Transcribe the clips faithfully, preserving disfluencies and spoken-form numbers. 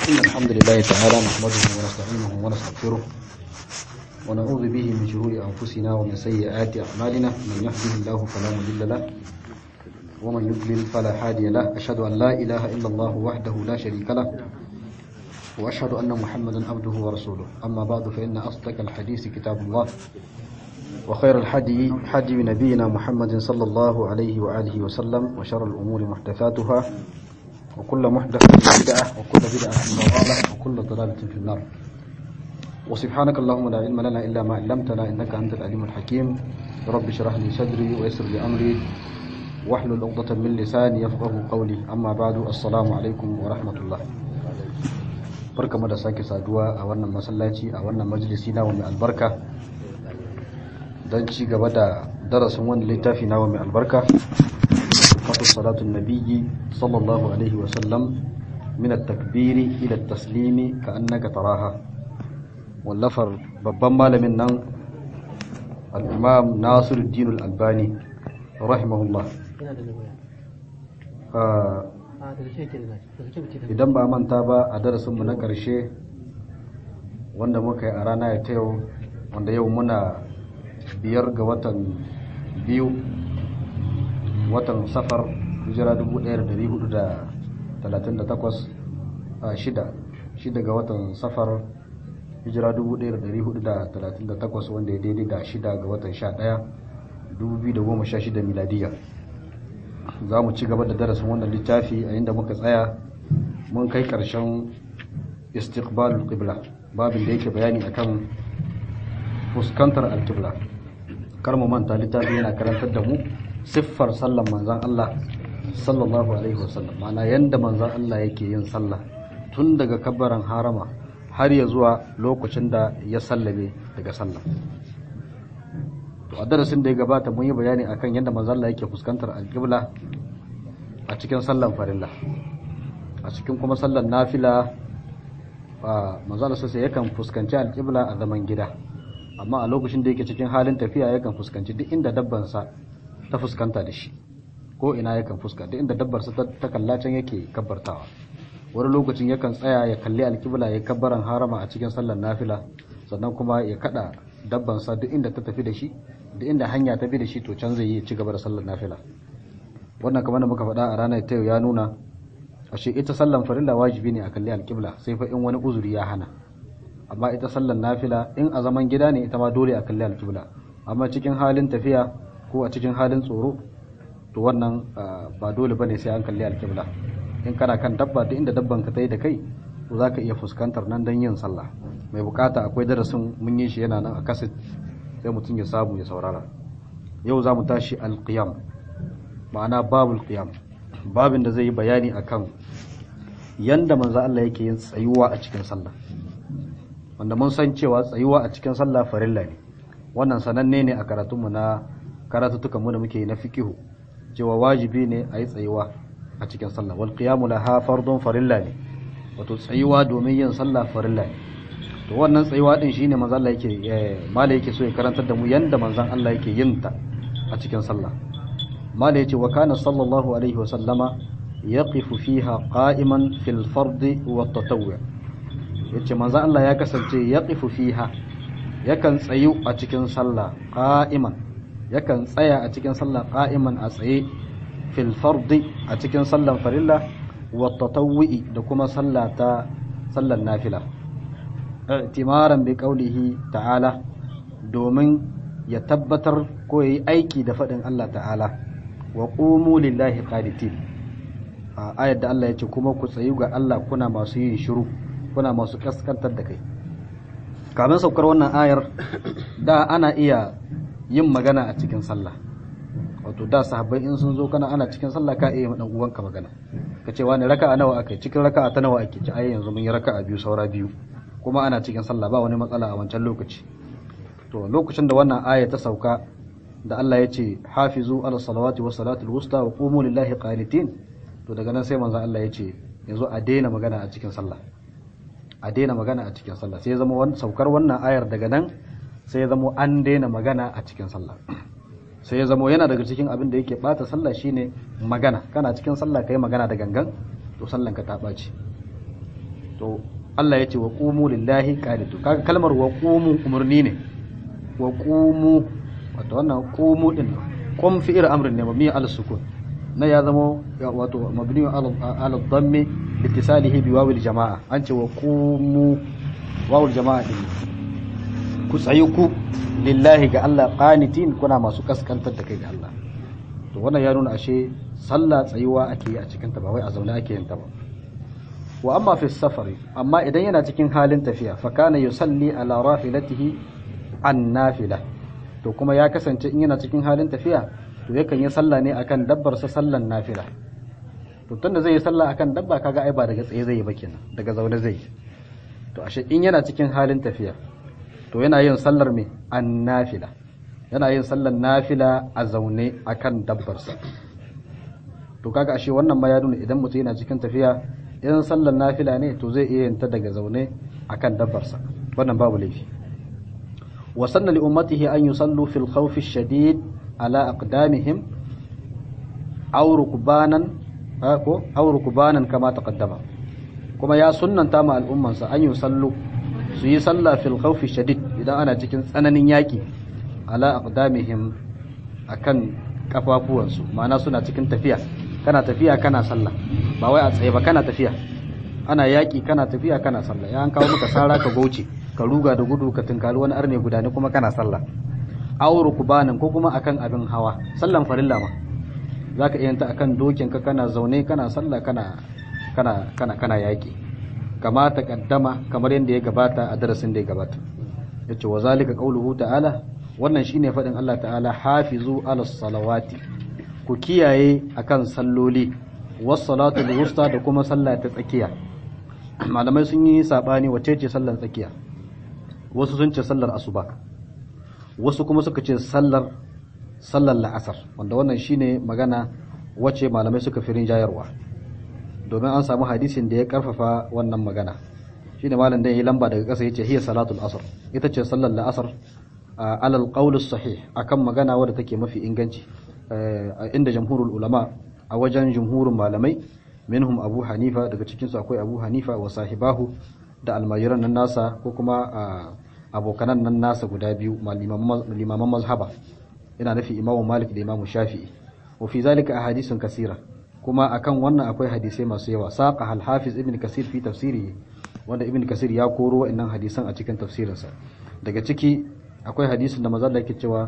إن الحمد لله تعالى نحمده ونستعينه ونستغفره ونعوذ به من شرور أنفسنا ومن سيئات أعمالنا. من يهده الله فلا مضل له ومن يضلل فلا هادي له. أشهد أن لا إله إلا الله وحده لا شريك له وأشهد أن محمدا عبده ورسوله. أما بعد فإن أصدق الحديث كتاب الله وخير الحدي حدي نبينا محمد صلى الله عليه وآله وسلم وشر الأمور محدثاتها وكل محدثة بدعة وكل بدعة ضلالة وكل ضلالة في النار. وسبحانك اللهم لا علم لنا إلا ما علمتنا إنك أنت العليم الحكيم. رب اشرح لي صدري ويسر لي أمري واحلل عقدة من لساني يفقهوا قولي. أما بعد السلام عليكم ورحمة الله. barkamu da sake saduwa a wannan masallaci a wannan majalisi na mai albarka don ci gaba da darasin wannan littafi na mai albarka fatu salatun nabiyyi sallallahu alaihi wa sallam min at-takbiri ila at-taslimi ka annaka taraha, wallafar babban malamin nan al-imam Nasiruddin al-Albani rahimahullah. Idan ba manta ba a darasinmu na ƙarshe wanda muka yi a rana ta yau, wanda yau muna biyar ga watan biyu watan safar hijira dubu ɗaya da ɗari hudu da talatin da takwas a shida shida ga watan safar hijira dubu ɗaya da ɗari hudu da talatin da takwas wanda ya daidai da shida ga watan sha ɗaya dubu biyu da goma sha shida miladiya. Za mu ci gaba da darasin wannan littafi a inda muka tsaya mun kai ƙarshen istiqbalul qibla, babin da yake bayani akan fuskantar al-qibla. Kar mu manta littafi yana karantar da mu siffar sallan manzon Allah sallallahu alaihi wasallam, ma'ana yanda manzon Allah yake yin sallah tun daga kabbaran harama har ya zuwa lokacin da ya sallame daga sallah. To a darasin da ya gabata mun yi bayani akan yadda manzon Allah yake fuskantar al-qibla a cikin sallan farilla. A cikin kuma sallan nafila manzon Allah sai yakan fuskanci al-qibla a zaman gida, amma a lokacin da yake cikin halin tafiya yakan fuskanci duk inda dabban sa ta fuskanta da shi, ko ina yakan fuska duk inda dabbar sa ta kalla can yake kabbartawa. Wani lokacin yakan tsaya ya kalli al-qibla ya kabbaran harama a cikin sallan nafila, sannan kuma ya kada dabban sa duk inda ta tafi da shi, da inda hanya ta bi da shi to can zai yi ci gaba da sallar nafila. Wannan kamar da muka faɗa a ranar ta yau ya nuna ashe ita sallan farilla wajibi ne a kalli alƙibla sai fa in wani uzuri ya hana, amma ita sallan nafila in a zaman gida ne ita ma dole a kalli alƙibla, amma cikin halin tafiya ko a cikin halin tsoro to wannan ba dole bane sai an kalli alƙibla. In kana kan dabba da inda dabban ka tai da kai to zaka iya fuskantar nan don yin sallah. Mai bukata akwai darasin mun yi shi yana nan a kaset, sai mutum ya samu ya saurara. Yau za mu tashi alqiyam, ma'ana babul qiyam, babin da zai yi bayani akan yanda manzo Allah yake yin tsayuwa a cikin sallah, wanda mun san cewa tsayuwa a cikin sallah farilla ne. Wannan sananne ne a karatunmu na karatutukan mu da muke yi na fiqhu, cewa wajibi ne a yi tsayuwa a cikin sallah. Wal qiyamu laha fardun farilla ne, wato tsayuwa domin yin sallah farilla ne. To wannan tsayuwa din shine manzo Allah yake mala yake so ya karantar da mu yanda manzon Allah yake yin ta a cikin sallah. Mala yace wa kana sallallahu alaihi wa sallama yaqifu fiha qa'iman fil fard wa at-tatawwu'. Yace manzon Allah ya kasance yaqifu fiha, yakan tsayu a cikin sallah qa'iman, yakan tsaya a cikin sallah qa'iman a tsaye, fil fard a cikin sallan farilla, wa at-tatawwu' da kuma sallata sallan nafila. i'timaran bi qawlihi ta'ala, domin ya tabbatar ko yayi aiki da fadin Allah ta'ala, wa qumu lillahi qanitin. A ayat da Allah yace kuma ku tsayu ga Allah kuna masu yin shiru, kuna masu kaskantar da kai. Kamin saukar wannan ayar da ana iya yin magana a cikin sallah, wato da sahabbai in sun zo kana ana cikin sallah ka iya dan uwanka magana, kace wani raka'a nawa akai, cikin raka'a ta nawa ake, ci ai yanzu mun yi raka'a biyu saura biyu, kuma ana cikin sallah ba wani matsala a wancan lokaci. To lokacin da wannan aya ta sauka da Allah ya ce hafizu ala salawati was salatul wusta wa qumu lillahi qanitin, to daga nan sai manzo Allah ya ce yanzu a daina magana a cikin sallah, a daina magana a cikin sallah. Sai ya zama wannan saukar wannan ayar daga nan sai ya zama an daina magana a cikin sallah. Sai ya zama yana daga cikin abin da yake bata sallah shine magana. Kana cikin sallah kai magana da gangan to sallan ka ta baci. to to Allah ya ce wa qumu lillahi qanitu kaga kalmar wa qumu umurni ne wa qumu wato wannan qumu din qum fi'il amrin ne mabni ala sukun na ya zama wato mabni ala ala dhammi litisalihi bi wawil jamaa an ce wa qumu wawul jamaa din ku tsayu ku lillahi ga Allah qanitin kuna masu kaskantar da kai ga Allah to wannan ya nuna ashe sallah tsayuwa ake yi a cikin ta ba wai a zaune ake yin ta ba wa amma fi safari amma idan yana cikin halin tafiya fa kana yusalli ala rahilatihi an nafila to kuma ya kasance in yana cikin halin tafiya to yakan yi sallah ne akan dabbar sa sallan nafila to tunda zai yi sallah akan dabba kaga ai ba daga tsaye zai yi ba kenan daga zaune zai yi to ashe in yana cikin halin tafiya to yana yin sallar me an nafila yana yin sallar nafila a zaune akan dabbar sa to kaga ashe wannan ma ya nuna idan mutum yana cikin tafiya in sallar nafila ne to zai iya yin ta daga zaune akan dabbar sa wannan babu laifi wa sanna li ummatihi an yusallu fil khawfi ash-shadid ala aqdamihim aw rukbanan ko aw rukbanan kama taqaddama kuma ya sunnanta ma al'umman sa an yusallu su yi sallah fil khawfi shadid idan ana cikin tsananin yaki ala aqdamihim akan kafafuwansu ma'ana suna cikin tafiya kana tafiya kana sallah ba wai a tsaye ba kana tafiya ana yaki kana tafiya kana sallah ya an kawo maka sara ka goce ka ruga da gudu ka tunkari wani arne guda ne kuma kana sallah aw rukbanan ko kuma akan abin hawa sallan farilla ma zaka iya ta akan dokin ka kana zaune kana sallah kana kana kana kana yaki kama ta kaddama kamar yadda ya gabata a darasin da ya gabata yace wa zalika qauluhu ta'ala wannan shine fadin Allah ta'ala hafizu ala salawati ku kiyaye akan salloli was salatul wusta da kuma sallah ta tsakiya malamai sun yi sabani wace ce sallar tsakiya wasu sun ce sallar asuba wasu kuma suka ce sallar sallar la'asar wanda wannan shine magana wace malamai suka firin jayarwa domin an samu hadisin da ya karfafa wannan magana shine malam da yayi lamba daga ƙasa yace hiya salatul asr ita ce sallar la'asar alal qawl sahih akan magana wadda take mafi inganci inda jamhurul ulama a wajen jumhurin malamai minhum abu hanifa daga cikin su akwai abu hanifa wa sahibahu da almajiran nan nasa ko kuma abokanan nan nasa guda biyu limaman mazhaba ina nufi imamu malik da imamu shafi'i wa fi zalika ahadithun kasira kuma akan wannan akwai hadisai masu yawa saqa al-hafiz ibn kasir fi tafsirihi wanda ibn kasir ya koro wa'annan hadisan a cikin tafsirinsa daga ciki akwai hadisin da manzo Allah yake cewa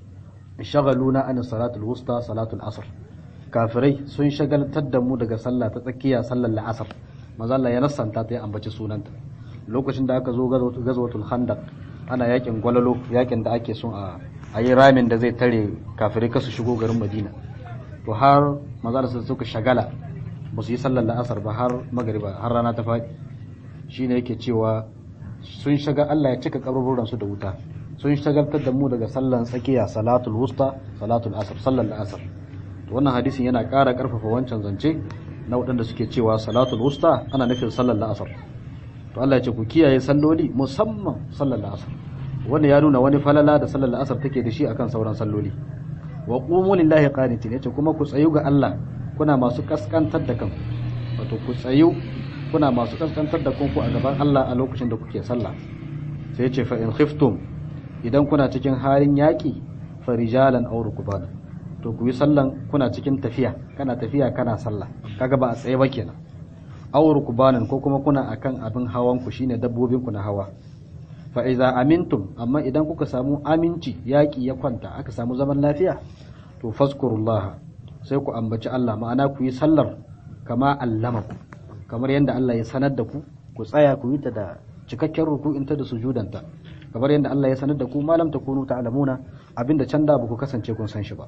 shagaluna an salatul wusta salatul asr kafirai sun shagaltar da mu daga sallah ta tsakiya sallar la'asar manzo Allah ya nassanta ta ya ambaci sunanta lokacin da aka zo gazwatul khandaq ana yakin gwalalo yakin da ake son a ayi ramin da zai tare kafirai kasu shigo garin Madina to har manzo Allah suka shagala ba su yi sallar la'asar ba har magriba har rana ta faɗi shine yake cewa sun shaga Allah ya cika kaburburan su da wuta sun shagaltar da mu daga sallan tsakiya salatul wusta salatul asr sallar la'asar to wannan hadisin yana ƙara ƙarfafa wancan zance na waɗanda suke cewa salatul wusta ana nufin sallar la'asar to Allah ya ce ku kiyaye salloli musamman sallar la'asar wannan ya nuna wani falala da sallar la'asar take da shi akan sauran salloli wa qumu lillahi qanitin yace kuma ku tsayu ga Allah kuna masu kaskantar da kanku wato ku tsayu kuna masu kaskantar da kanku a gaban Allah a lokacin da kuke sallah sai yace fa in khiftum idan kuna cikin halin yaki farijalan aw rukban to ku yi sallan kuna cikin tafiya kana tafiya kana sallah kaga ba a tsaye ba kenan aw rukbanan ko kuma kuna akan abin hawan ku shine dabbobin ku na hawa fa iza amintum amma idan kuka samu aminci yaki ya kwanta aka samu zaman lafiya to fazkurullah sai ku ambaci Allah ma'ana ku yi sallar kama allamaku kamar yadda Allah ya sanar da ku ku tsaya ku yi ta da cikakken ruku'inta da sujudanta kamar yadda Allah ya sanar da ku malam takunu ta'lamuna abinda can da baku kasance kun san shi ba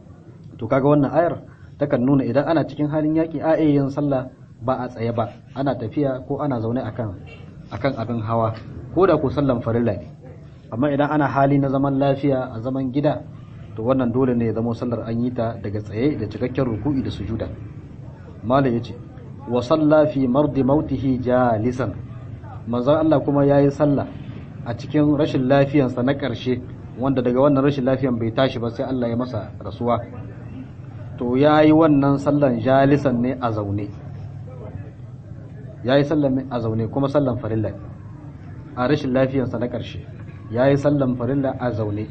to kaga wannan ayar takan nuna idan ana cikin halin yaki a yin sallah ba a tsaye ba ana tafiya ko ana zaune akan akan abin hawa ko da ku sallan farilla ne amma idan ana hali na zaman lafiya a zaman gida to wannan dole ne ya zama sallar an yi ta daga tsaye da cikakken ruku'i da sujuda malai yace wa salla fi mardi mautihi jalisan manzon Allah kuma yayi sallah a cikin rashin lafiyansa na ƙarshe wanda daga wannan rashin lafiyan bai tashi ba sai Allah ya masa rasuwa to yayi wannan sallan jalisan ne a zaune yayi sallan a zaune kuma sallan farilla a rashin lafiyarsa na ƙarshe yayi sallan farilla a zaune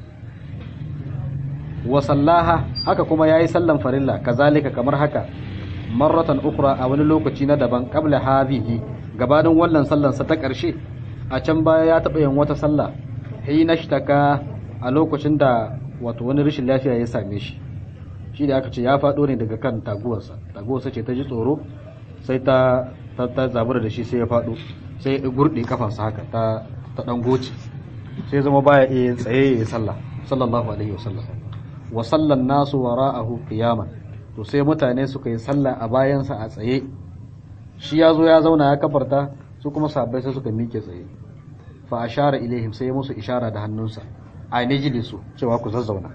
wa sallaha haka kuma yayi sallan farilla kazalika kamar haka marratan ukhra a wani lokaci na daban qabla hadhihi gabanin wannan sallan sa ta ƙarshe a can baya ya taɓa yin wata sallah hina shtaka a lokacin da wato wani rashin lafiya ya same shi shi da aka ce ya faɗo ne daga kan taguwarsa taguwarsa ce ta ji tsoro sai ta ta, ta zabura da shi sai ya faɗo sai ya gurde kafansa haka ta ta dan goce sai zama baya iya tsaye ya sallah sallallahu alaihi wasallam wa sallan nasu wara'ahu qiyaman to sai mutane suka yi sallah a bayansa a tsaye shi ya zo ya zauna ya kafarta su kuma sahabbai sai suka mike tsaye fa ashara ilaihim sai ya musu ishara da hannunsa a najlisu cewa ku zazzauna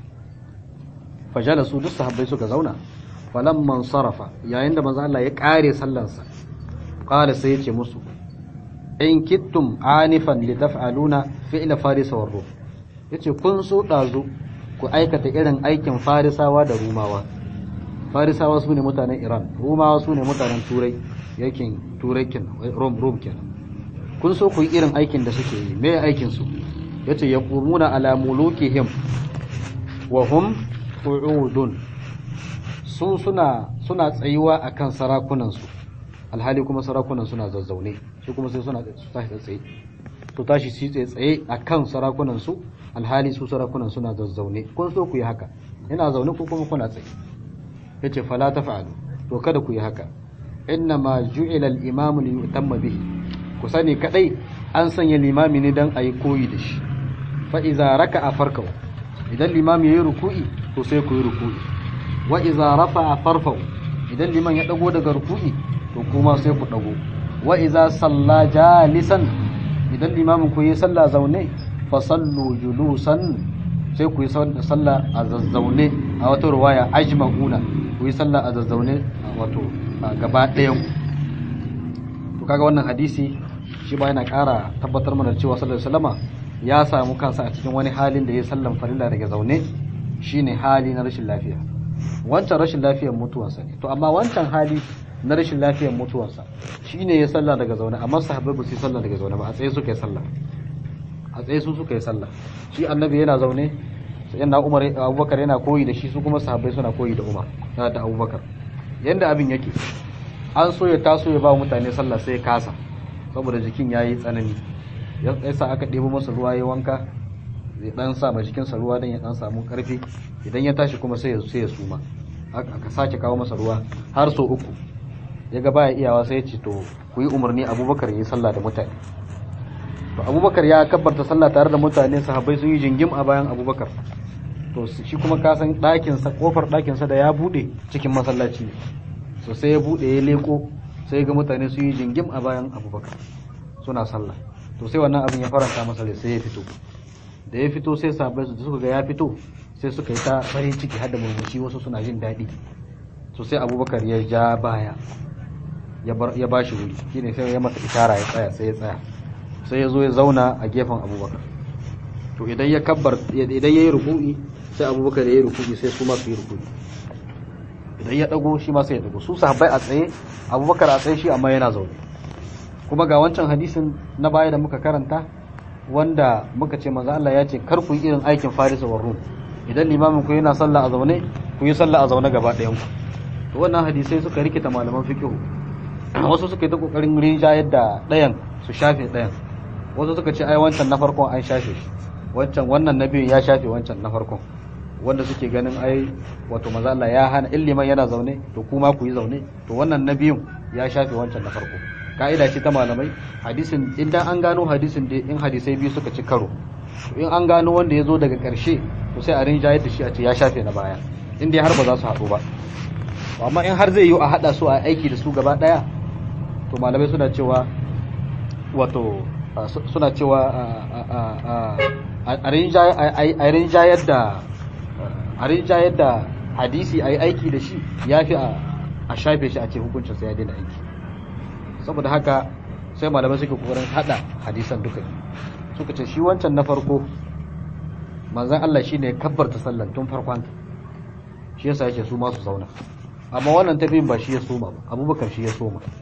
fajalasu duk sahabbai suka zauna falamman sarafa yayin da manzo Allah ya kare sallansa qala sai yace musu in kittum anifan litaf'aluna fi'la farisa war rum yace kun so dazu ku aikata irin aikin farisawa da rumawa farisawa su ne mutanen Iran rumawa su ne mutanen turai yakin turai kenan rom rom kenan kun so ku yi irin aikin da suke yi me aikin su yace yaqumuna ala mulukihim wa hum qu'udun su suna suna tsayuwa akan sarakunan su alhali kuma sarakunan suna zazzaune su kuma sai suna tashi tsaye su tashi su tsaye tsaye akan sarakunan su alhali su sarakunan suna zazzaune kun so ku yi haka ina zaune ku kuma kuna tsaye yace fala tafa'alu to kada ku yi haka inna ma ju'ila al-imam li yutamma bihi ku sani kadai an sanya limami ne dan ayi koyi da shi fa iza raka'a farkau idan limami yayi ruku'i to sai ku yi ruku'i wa iza rafa'a farfau idan liman ya dago daga ruku'i to kuma sai ku dago wa iza salla jalisan idan limamin ku yi sallah zaune fa sallu julusan sai ku yi sallah a zazzaune a wata ruwaya ajma'una ku yi sallah a zazzaune wato gaba ɗayan to kaga wannan hadisi shi ba yana ƙara tabbatar mana cewa sallallahu alaihi wasallama ya samu kansa a cikin wani halin da ya sallan farilla daga zaune shine hali na rashin lafiya wancan rashin lafiyar mutuwarsa ne to amma wancan hali na rashin lafiyar mutuwarsa shine ya salla daga zaune amma sahabbai ba su yi sallah daga zaune ba a tsaye suka yi sallah a tsaye su suka yi sallah shi annabi yana zaune sai yana Umar Abubakar yana koyi da shi su kuma sahabbai suna koyi da Umar da Abubakar yanda abin yake an so ya taso ya ba mutane sallah sai ya kasa saboda jikin yayi tsanani ya sa aka ɗebo masa ruwa ya wanka zai dan sa ma jikinsa ruwa dan ya dan samu karfi idan ya tashi kuma sai ya sai ya suma aka sake kawo masa ruwa har so uku ya ga baya iyawa sai ya ce to ku yi umarni Abubakar yi sallah da mutane to Abubakar ya kabbarta sallah tare da mutane sahabbai sun yi jingim a bayan Abubakar to shi kuma ka san ɗakin sa kofar ɗakin sa da ya bude cikin masallaci ne so sai ya bude ya leko sai ga mutane sun yi jingim a bayan Abubakar suna sallah to sai wannan abin ya faranta masa sai ya fito da ya fito sai sahabbai su suka ga ya fito sai suka yi ta farin ciki har da murmushi wasu suna jin daɗi to sai Abubakar ya ja baya ya bar ya bashi wuri shine sai ya masa isharar ya tsaya sai ya tsaya sai ya zo ya zauna a gefen Abubakar to idan ya kabbar idan yayi ruku'i sai Abubakar ya yi ruku'i sai su ma su yi ruku'i idan ya dago shi ma sai ya dago su sahabbai a tsaye Abubakar a tsaye shi amma yana zaune kuma ga wancan hadisin na baya da muka karanta wanda muka ce manzo Allah ya ce kar ku yi irin aikin Farisa wa Rum idan limamin ku yana sallah a zaune ku yi sallah a zaune gaba ɗayan ku to wannan hadisai suka rikita malaman fiqh wasu suka yi ta kokarin rinjayar da ɗayan su shafe ɗayan wasu suka ce ai wancan na farkon an shafe shi wancan wannan na biyun ya shafe wancan na farkon wanda suke ganin ai wato manzo Allah ya hana in liman yana zaune to kuma ku yi zaune to wannan na biyun ya shafe wancan na farko ka'ida ce ta malamai hadisin idan an gano hadisin da in hadisai biyu suka ci karo in an gano wanda ya zo daga ƙarshe to sai a rinjayar da shi a ce ya shafe na baya in dai har ba za su haɗu ba amma in har zai yi a haɗa su a aiki da su gaba ɗaya to malamai suna cewa wato suna cewa a rinjayar da a rinjayar da hadisi a yi aiki da shi ya fi a shafe shi a ce hukuncinsa ya daina aiki saboda haka sai malamai suke kokarin hada hadisan duka suka ce shi wancan na farko manzon Allah shine kabbarta sallan tun farkon shi yasa yake su ma su zauna amma wannan tafiyin ba shi ya soma ba Abubakar shi ya soma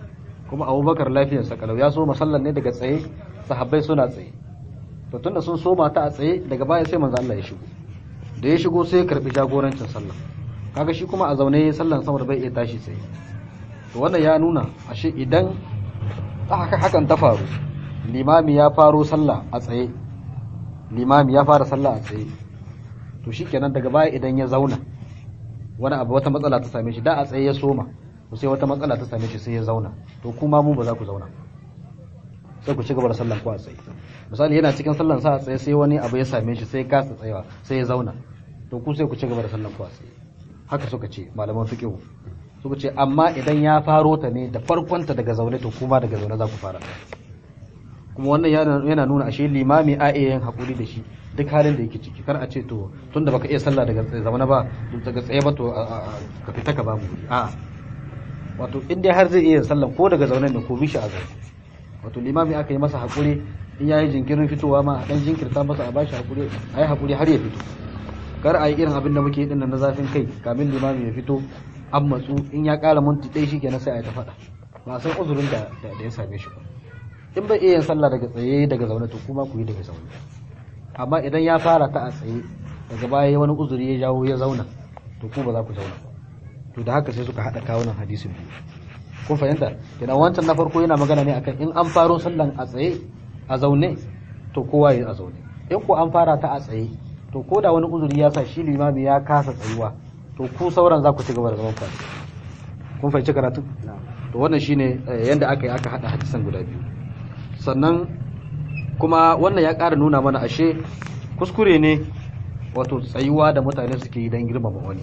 kuma Abubakar lafiyar sa kalau ya so masallan ne daga tsaye sahabbai suna tsaye to tunda sun soma ta a tsaye daga baya sai manzo Allah ya shigo da ya shigo sai ya karbi jagorancin sallah kaga shi kuma a zaune yayin sallan saboda bai iya tashi tsaye to wannan ya nuna ashe idan haka hakan ta faru limami ya faro sallah a tsaye limami ya fara sallah a tsaye to shikenan daga baya idan ya zauna wani abu wata matsala ta same shi da a tsaye ya soma to sai wata matsala ta same shi sai ya zauna to kuma mu ba za ku zauna sai ku ci gaba da sallan ku a tsaye misali yana cikin sallan sa a tsaye sai wani abu ya same shi sai kasa tsayawa sai ya zauna to ku sai ku ci gaba da sallan ku a tsaye haka suka ce malaman fiqh suka ce amma idan ya faro ta ne da farkon ta daga zaune to kuma daga zaune za ku fara kuma wannan yana nuna ashe limami a iya yin hakuri da shi duk halin da yake ciki kar a ce to tunda baka iya sallah daga zaune ba daga tsaye ba to ka fita ka babu a wato in dai har zai iya sallah ko daga zaune ne ko bishi a zaune wato limami aka yi masa hakuri in yayi jinkirin fitowa ma dan jinkirta masa a bashi hakuri ayi hakuri har ya fito kar a yi irin abin da muke din na zafin kai kamin limami ya fito an matsu in ya kara minti ɗaya shikenan sai a ta faɗa ba san uzurin da da ya same shi ba in bai iya yin sallah daga tsaye daga zaune to kuma ku yi daga zaune amma idan ya fara ta a tsaye daga baya wani uzuri ya jawo ya zauna to ku ba za ku zauna to da haka sai suka hada kawunan hadisin biyu kun fahimta kenan wancan na farko yana magana ne akan in an faro sallan a tsaye a zaune to kowa ya a zaune in ko an fara ta a tsaye to ko da wani uzuri ya sa shi limami ya kasa tsayuwa to ku sauran za ku ci gaba da zaman fara kun fahimci karatu to wannan shine yanda aka yi aka hada hadisan guda biyu sannan kuma wannan ya ƙara nuna mana ashe kuskure ne wato tsayuwa da mutane suke yi don girmama wani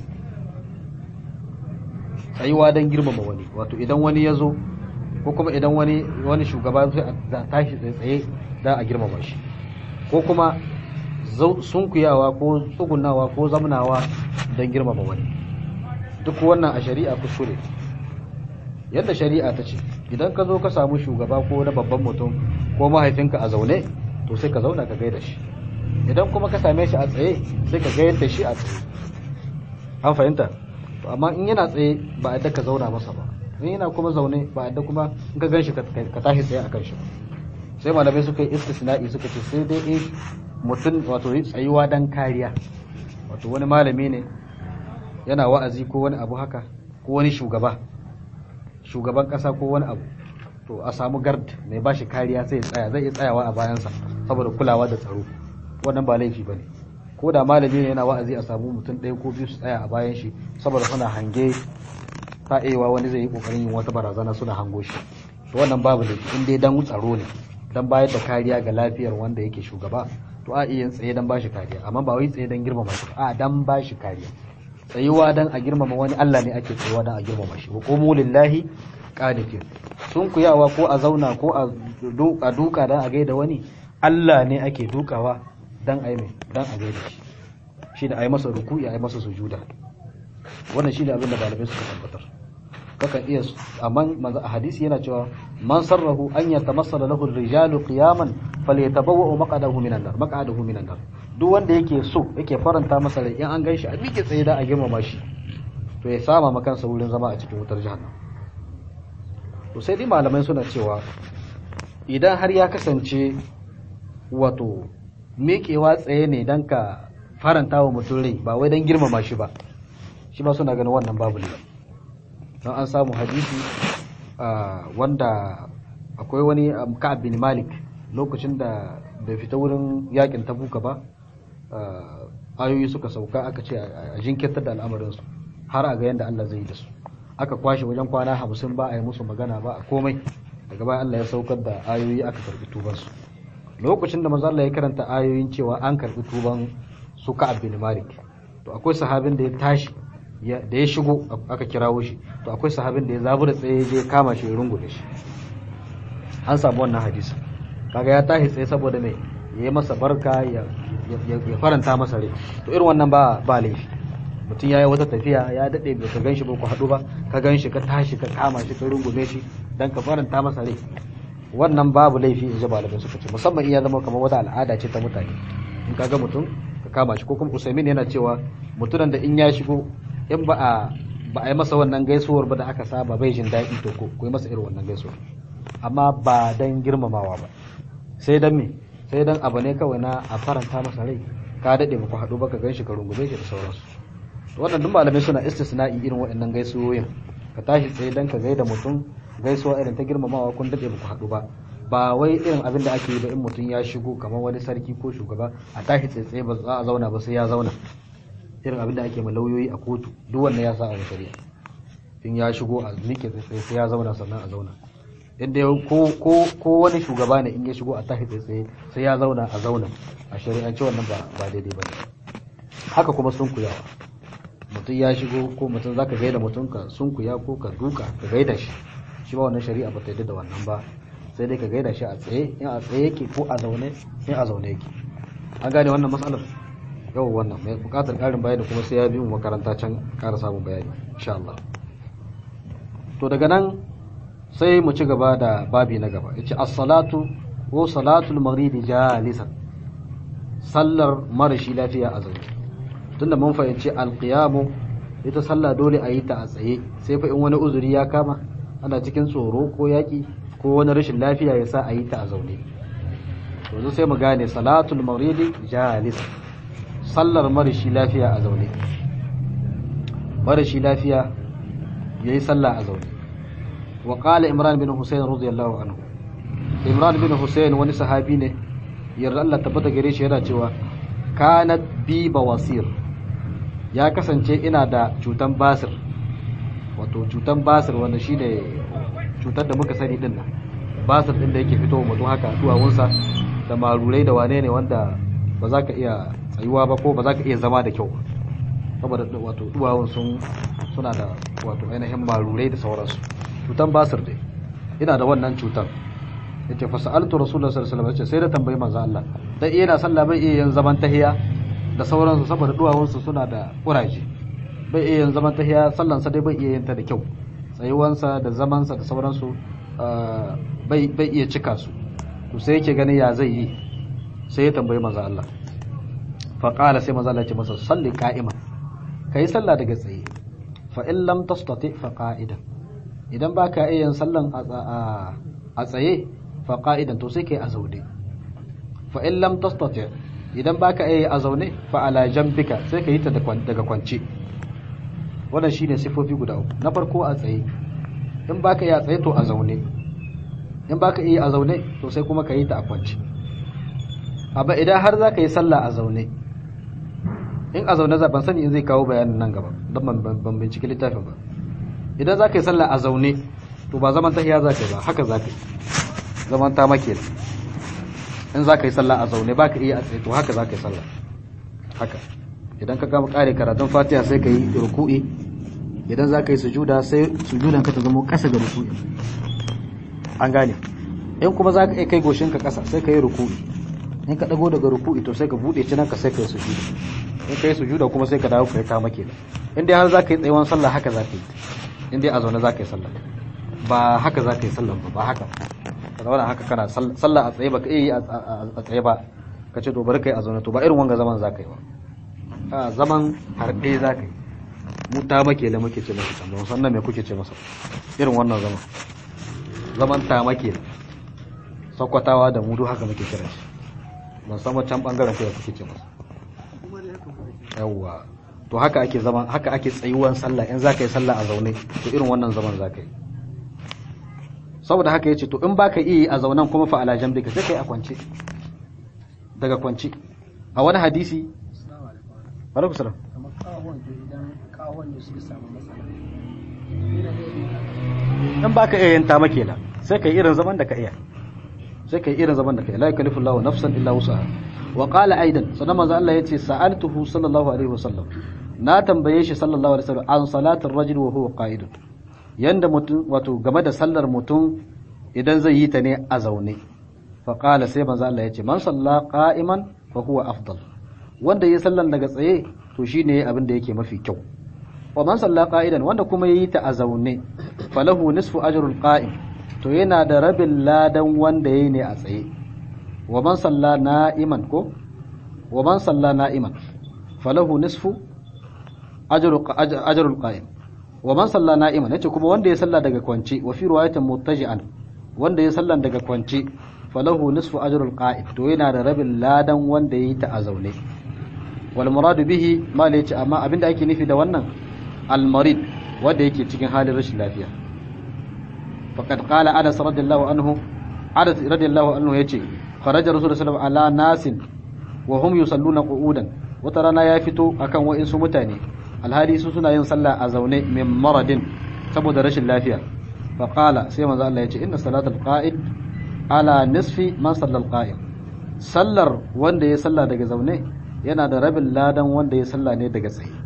tsayuwa don girmama wani wato idan wani ya zo ko kuma idan wani wani shugaba zai tashi tsaye da a girmama shi ko kuma sunkuyawa ko tsugunawa ko zamnawa don girmama wani duk wannan a shari'a kuskure yadda shari'a ta ce idan ka zo ka samu shugaba ko na babban mutum ko mahaifinka a zaune to sai ka zauna ka gaida shi idan kuma ka same shi a tsaye sai ka gaida shi a tsaye an fahimta to amma in yana tsaye ba a yadda ka zauna masa ba in yana kuma zaune ba a yadda kuma in ka ganshi ka tashi tsaye akan shi sai malamai suka yi istisna'i suka ce sai dai in mutum wato tsayuwa dan kariya wato wani malami ne yana wa'azi ko wani abu haka ko wani shugaba shugaban kasa ko wani abu to a samu gard mai bashi kariya sai ya tsaya zai iya tsayawa a bayansa saboda kulawa da tsaro wannan ba laifi bane ko da malami ne yana wa'azi a samu mutum ɗaya ko biyu su tsaya a bayan shi saboda suna hange ta'ewa wani zai yi kokarin yin wata barazana suna hango shi to wannan babu laifi in dai dan tsaro ne dan bayar da kariya ga lafiyar wanda yake shugaba to a iya tsaye dan bashi kariya amma ba wai tsaye dan girmama shi a dan bashi kariya tsayuwa dan a girmama wani Allah ne ake tsayuwa dan a girmama shi wa qumu lillahi qanitin sun kuyawa ko a zauna ko a duka dan a gaida wani Allah ne ake dukawa dan a yi mai dan a gaida shi shi da a yi masa ruku'i a yi masa sujuda wannan shi ne abin da malamai suka tabbatar kakan iya amma manzo a hadisi yana cewa man sarrahu an yatamassala lahu ar-rijalu qiyaman falyatabawwa maq'adahu minan nar maq'adahu minan nar duk wanda yake so yake faranta masa rai in an ganshi a miƙe tsaye da a girmama shi to ya sama makansa wurin zama a cikin wutar jahannam to sai dai malamai suna cewa idan har ya kasance wato miƙewa tsaye ne dan ka faranta wa mutum rai ba wai dan girmama shi ba shi ba suna ganin wannan babu ne don an samu hadisi wanda akwai wani Ka'ab bin Malik lokacin da bai fita wurin yakin Tabuka ba ayoyi suka sauka aka ce a jinkirtar da al'amarinsu har a ga yadda Allah zai yi da su aka kwashe wajen kwana hamsin ba a yi musu magana ba a komai daga bayan Allah ya saukar da ayoyi aka karbi tubansu lokacin da manzo Allah ya karanta ayoyin cewa an karbi tuban su Ka'ab bin Malik to akwai sahabin da ya tashi da ya shigo aka kirawo shi to akwai sahabin da ya zabu da tsaye je kama shi ya rungume shi an samu wannan hadisi kaga ya tashi tsaye saboda mai yayi masa barka ya ya faranta masa rai to irin wannan ba ba laifi mutum yayi wata tafiya ya dade bai ka ganshi ba ku hadu ba ka ganshi ka tashi ka kama shi ka rungume shi dan ka faranta masa rai wannan babu laifi in ji malamai suka ce musamman iya zama kamar wata al'ada ce ta mutane in kaga mutum ka kama shi ko kuma Usaimin yana cewa mutumin da in ya shigo in ba a ba a yi masa wannan gaisuwar ba da aka saba bai jin daɗi to ko yi masa irin wannan gaisuwar amma ba dan girmamawa ba, sai dan me sai dan abu ne kawai na a faranta masa rai, ka dade ba ku haɗu ba ka ganshi ka rungume shi da sauransu. Waɗannan malamai suna istisna'i irin waɗannan gaisuwoyin, ka tashi tsaye dan ka gaida mutum gaisuwa irin ta girmamawa kun dade ba ku haɗu ba, ba wai irin abin da ake yi ba in mutum ya shigo kamar wani sarki ko shugaba a tashi tsaye ba za a zauna ba sai ya zauna, irin abin da ake ma lauyoyi a kotu, duk wannan ya sa a shari'a. In ya shigo a miƙe tsaye sai ya zauna sannan a zauna, inda ko ko ko wani shugaba ne in ya shigo a tashi tsaye sai ya zauna a zauna, a shari'ance wannan ba ba daidai bane. Haka kuma sunkuyawa, mutum ya shigo ko mutum zaka gaida mutum ka sunkuya ko ka duka ka gaida shi, shi ba wannan shari'a ba ta yarda da wannan ba, sai dai ka gaida shi a tsaye, in a tsaye yake ko a zaune in a zaune yake. An gane wannan matsalar? Yau wannan mai bukatar karin bayani kuma sai ya bi mu makaranta can ƙara samun bayani insha Allah. To daga nan sai mu ci gaba da babi na gaba, yace as-salatu wa salatul maghribi jalisan, sallar marashi lafiya a zaune. Tunda mun fahimci al-qiyamu ita sallah dole a yi ta a tsaye, sai fa in wani uzuri ya kama, ana cikin tsoro ko yaki ko wani rashin lafiya ya sa a yi ta a zaune. To sai mu gane salatul maghribi jalisan, sallar marashi lafiya a zaune. Marashi lafiya yayi sallah a zaune. Wa qala Imran bin Husayn radiyallahu anhu, Imran bin Husayn wani sahabi ne yarda Allah tabbata gare shi yana cewa kanat bi bawasir, ya kasance ina da cutan basir, wato cutan basir wanda shine cutar da muka sani din nan, basir din da yake fitowa mutum haka duwawunsa da marurai da wane ne wanda ba za ka iya tsayuwa ba ko ba za ka iya zama da kyau saboda wato duwawun sun suna da wato ainihin marurai da sauransu. Cutan basir dai ina da wannan cutan. Yace fa sa'altu rasulullahi sallallahu alaihi wasallam, sai da tambayi manzo Allah, dan yana sallah bai iya yin zaman tahiya da sauransu saboda duwawun su suna da kuraje, bai iya yin zaman tahiya, sallan sa dai bai iya yin ta da kyau, tsayuwansa da zaman sa da sauransu bai bai iya cika su. To sai yake ganin ya zai yi, sai ya tambayi manzo Allah. Fa qala, sai manzo Allah ya ce masa salli qa'iman, kai sallah daga tsaye. Fa in lam tastati fa qa'idan, idan baka iya yin sallan a tsaye fa qa'idan, to sai kai a zaune. Fa in lam tastati, idan baka iya a zaune fa ala jambika, sai kai ta daga kwance. Wannan shine sifofi guda uku. Na farko a tsaye, in baka iya tsaye to a zaune, in baka iya a zaune to sai kuma kai ta a kwance. Amma idan har zaka yi sallah a zaune, in a zaune za ban sani in zai kawo bayanin nan gaba don ban bincike littafin ba. Idan za ka yi sallah a zaune to ba zaman tahiya za ka yi ba, haka za ka yi zaman ta make. In za ka yi sallah a zaune ba ka iya a tsaye to haka za ka yi sallah haka. Idan ka gama kare karatun fatiha sai ka yi ruku'i, idan za ka yi sujuda sai sujudan ka ta zama kasa ga ruku'i. An gane? In kuma za ka iya kai goshinka kasa sai ka yi ruku'i, in ka dago daga ruku'i to sai ka bude cinan ka sai ka yi sujuda, in ka yi sujuda kuma sai ka dawo ka yi kama kenan. In dai har za ka yi tsayuwan sallah haka za ka yi, in dai a zaune za ka yi sallah, ba haka za ka yi sallah ba, ba haka ka zauna haka kana sallah a tsaye ba ka iya yi a tsaye ba ka ce to bari ka yi a zaune, to ba irin wanga zaman za ka yi ba, a zaman harɗe za ka yi. Mu ta make da muke ce masa, ba musamman me kuke ce masa irin wannan zaman, zaman ta make sakwatawa da mudu haka muke kira shi, ban san wancan bangaren kai kuke ce masa. Yawwa, to haka ake zaman, haka ake tsayuwan sallah in zaka yi sallah a zaune, to irin wannan zaman zaka yi. Saboda haka yace to in baka iya a zaunan kuma fa ala jambika, sai kai a kwance, daga kwance. A wani hadisi alaikum salam, kamar kawon idan kawon ne suka samu matsala, in baka iya yin ta makela sai kai irin zaman da ka iya, sai kai irin zaman da ka iya. La yukallifu Allahu nafsan illa wus'aha. Wa qala aidan, sanan manzo Allah yace sa'altuhu sallallahu alaihi wasallam, na tambaye shi sallallahu alaihi wasallam an salatul rajul wa huwa qa'idun, yanda mutum wato game da sallar mutum idan zai yi ta ne a zaune. Fa qala, sai manzo Allah yace man salla qa'iman fa huwa afdal, wanda yayi sallan daga tsaye to shine abin da yake mafi kyau. Wa man salla qa'idan, wanda kuma yayi ta a zaune, falahu nisfu ajrul qa'im, to yana da rabin ladan wanda yayi ne a tsaye. Wa man salla na'iman ko wa man salla na'iman falahu nisfu ajru ajrul qa'im. Wa man salla na'iman yace kuma wanda ya salla daga kwance, wa fi riwayatin muttaji'an, wanda ya sallan daga kwance falahu nisfu ajrul qa'id to yana da rabin ladan wanda yayi ta a zaune wal muradu bihi ma la yace amma abinda ake nufi da wannan al marid wanda yake cikin halin rashin lafiya faqad qala anas radiyallahu anhu anas radiyallahu anhu yace kharaja rasulullahi sallallahu alaihi wasallam ala nasin wa hum yusalluna qu'udan wata rana ya fito akan wa'insu mutane alhali su suna yin sallah a zaune min maradin saboda rashin lafiya faqala sai manzo Allah yace inna salatal qa'id ala nisfi man sallal qa'im sallar wanda ya salla daga zaune yana da rabin ladan wanda ya salla ne daga tsaye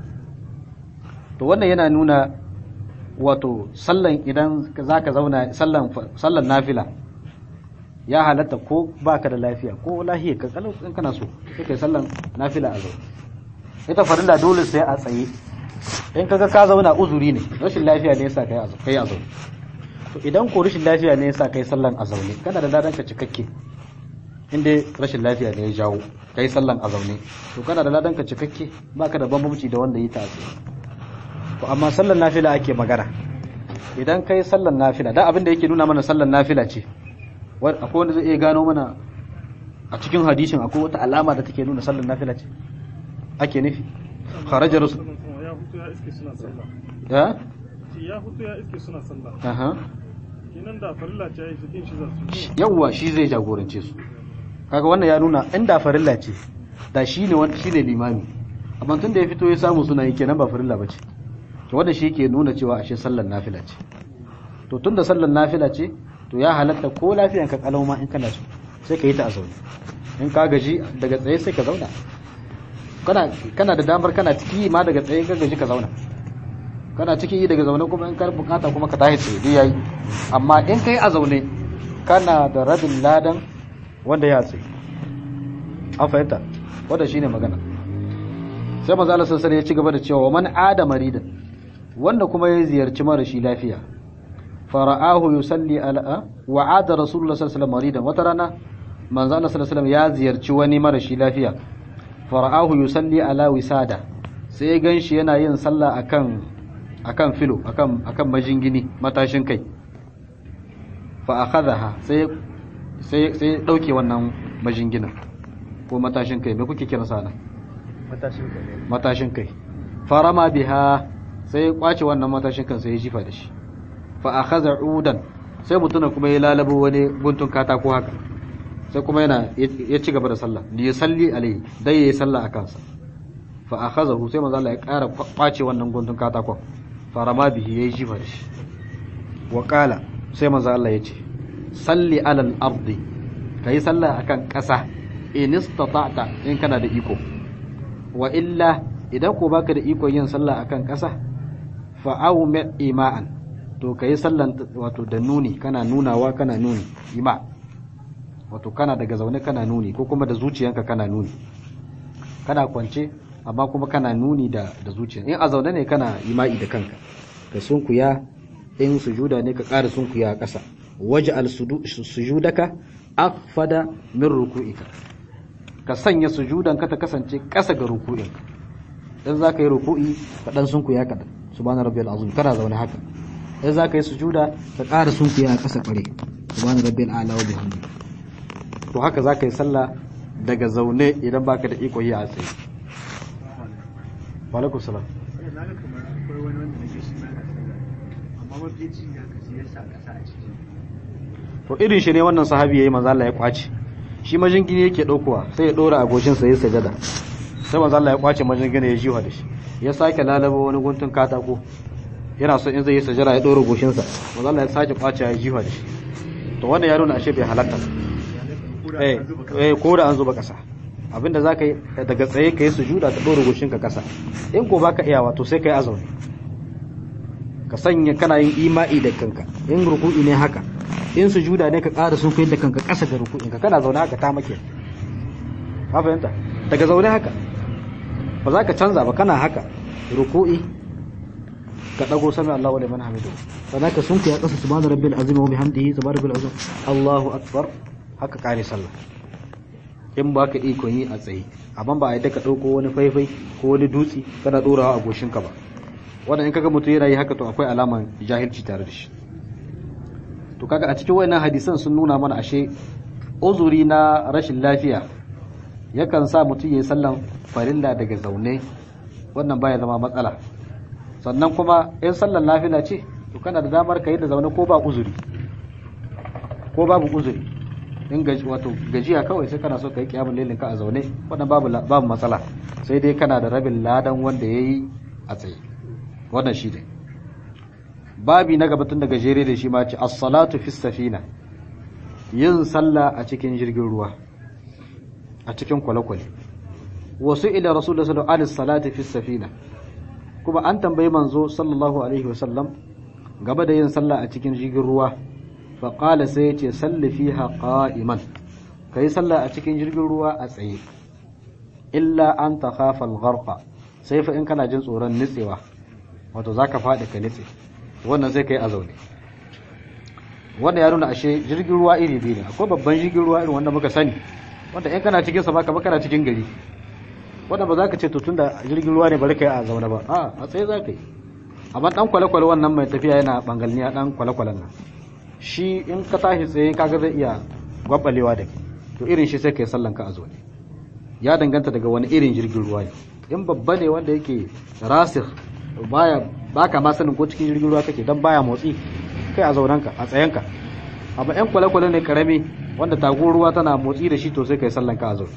to wannan yana nuna wato sallan idan zaka zauna sallan sallan nafila ya halatta ko baka da lafiya ko lahiya ka kalau in kana so sai kai sallan nafila a zaune ita farilla dole sai a tsaye in kaga ka zauna uzuri ne rashin lafiya ne yasa kai kai a zaune to idan ko rashin lafiya ne yasa kai sallan a zaune kana da ladan ka cikakke inda rashin lafiya ne ya jawo kai sallan a zaune to kana da ladan ka cikakke baka da bambanci da wanda yi ta tsaye to amma sallan nafila ake magana idan kai sallan nafila da abin da yake nuna mana sallan nafila ce akwai wanda zai iya gano mana a cikin hadisin akwai wata alama da take nuna sallan nafila ce ake nufi kharaja rasul ya hutu ya iske suna sallah ya ya hutu ya iske suna sallah aha kinan da farilla ce ai cikin shi za su yawa shi zai jagorance su kaga wannan ya nuna inda farilla ce da shine wanda shine limami amma tun da ya fito ya samu suna yi kenan ba farilla bace to wanda shi yake nuna cewa ashe sallan nafila ce to tunda sallan nafila ce to ya halatta ko lafiyanka kalau ma in kana so sai ka yi ta a zaune in ka gaji daga tsaye sai ka zauna kana kana da damar kana ciki ma daga tsaye ka gaji ka zauna kana ciki daga zaune kuma in ka bukata kuma ka tashi tsaye dai yayi amma in kai a zaune kana da rabin ladan wanda ya tsaye an fahimta wanda shine magana sai manzo Allah sallallahu alaihi wasallam ya ci gaba da cewa man ada maridan wanda kuma ya ziyarci marashi lafiya fara'ahu yusalli ala wa ada rasulullah sallallahu alaihi wasallam maridan wata rana manzo Allah sallallahu alaihi wasallam ya ziyarci wani marashi lafiya fara'ahu yusalli ala wisada sai ya ganshi yana yin sallah akan akan filo akan akan majingini matashin kai fa akhadha sai sai sai dauke wannan majinginin ko matashin kai me kuke kira sana matashin kai matashin kai farama biha sai ya kwace wannan matashin kan sai ya jifa da shi fa akhadha udan sai mutuna kuma ya lalabo wani guntun katako haka sai kuma yana ya ci gaba da sallah li yusalli alai dai yayi sallah akan sa fa akhadhahu sai manzo Allah ya ƙara kwace wannan guntun katakon farama bihi yayi jifa da shi wa qala sai manzo Allah ya ce salli alal ardi kai sallah akan ƙasa in istata'ta in kana da iko wa illa idan ko baka da iko yin sallah akan ƙasa fa awmi ima'an to kai sallan wato da nuni kana nunawa kana nuni ima wato kana daga zaune kana nuni ko kuma da zuciyanka kana nuni kana kwance amma kuma kana nuni da da zuciya in a zaune ne kana ima'i da kanka ka sunkuya in sujuda ne ka ƙara sunkuya a ƙasa waj'al sujudaka afada min ruku'ika ka sanya sujudanka ta kasance ƙasa ga ruku'inka dan zaka yi ruku'i ka dan sunkuya ka subhana rabbiyal azim kana zaune haka dan zaka yi sujuda ka ƙara sunkuya a ƙasa ƙware subhana rabbiyal a'la wa bihamdi to haka zaka yi sallah daga zaune idan baka da iko yi a tsaye wa alaikum salam to irin shi ne wannan sahabi yayi manzo Allah ya kwace shi majingini yake daukowa sai ya dora a goshin sa ya sajada sai manzo Allah ya kwace majingini ya jiwa da shi ya sake lalabo wani guntun katako yana so in zai yi sajada ya dora goshin sa manzo Allah ya sake kwace ya jiwa da shi to wannan ya nuna ashe bai halatta eh eh ko da an zuba kasa abinda zaka yi daga tsaye kai sujuda ka dora goshin ka kasa in ko baka iya wato sai kai azumi ka sanya kana yin ima'i da kanka in ruku'i ne haka in sujuda ne ka ƙara sun da kanka ƙasa ga ruku'in ka kana zaune haka ta make ka fahimta daga zaune haka ba za ka canza ba kana haka ruku'i ka dago sami Allahu liman hamidu sannan ka sunku ya ƙasa subhana rabbil azim wa bihamdihi subhana rabbil azim Allahu akbar haka kare sallah in ba ka iko yi a tsaye amma ba a yi ka dauko wani faifai ko wani dutsi kana dorawa a goshin ka ba wannan in kaga mutum yana yi haka to akwai alaman jahilci tare da shi to kaga a cikin wayannan hadisan sun nuna mana ashe uzuri na rashin lafiya yakan sa mutum yayin sallan farilla daga zaune, wannan baya zama matsala. Sannan kuma in sallan nafila ce to kana da damar kai da zaune ko ba uzuri ko babu uzuri, in gaji wato gajiya kawai sai kana so kai kiyamul lailin ka a zaune, wannan babu babu matsala, sai dai kana da rabin ladan wanda yayi a tsaye. Wannan shi ne babi na gaba tun daga jere da shi ma ce as-salatu fi safina, yin sallah a cikin jirgin ruwa, a cikin kwale-kwale. Wasu ila rasulullah sallallahu alaihi salati fi safina, kuma an tambayi manzo sallallahu alaihi wasallam gaba da yin sallah a cikin jirgin ruwa, fa qala sai yace salli fiha qa'iman, kai sallah a cikin jirgin ruwa a tsaye, illa an takhafa al-gharqa, sai fa in kana jin tsoron nitsewa, wato zaka fadi ka nitse, wannan sai kai a zaune. Wannan ya nuna ashe jirgin ruwa iri biyu ne, akwai babban jirgin ruwa irin wanda muka sani, wanda in kana cikin sa baka kana cikin gari, wanda ba za ka ce to tunda jirgin ruwa ne bari kai a zaune ba, a a tsaye za ka yi. Amma dan kwale-kwale wannan mai tafiya yana bangalniya, dan kwale-kwalen nan shi in ka tashi tsaye kaga zai iya gwabalewa da kai, to irin shi sai kai sallan ka a zaune. Ya danganta daga wani irin jirgin ruwa ne. In babba ne wanda yake rasikh, baya baka ma sanin ko cikin jirgin ruwa kake dan baya motsi, kai a zaunanka a tsayenka. Amma yan kwale-kwale ne karami wanda taguwar ruwa tana motsi da shi, to sai kai sallan ka a zaune.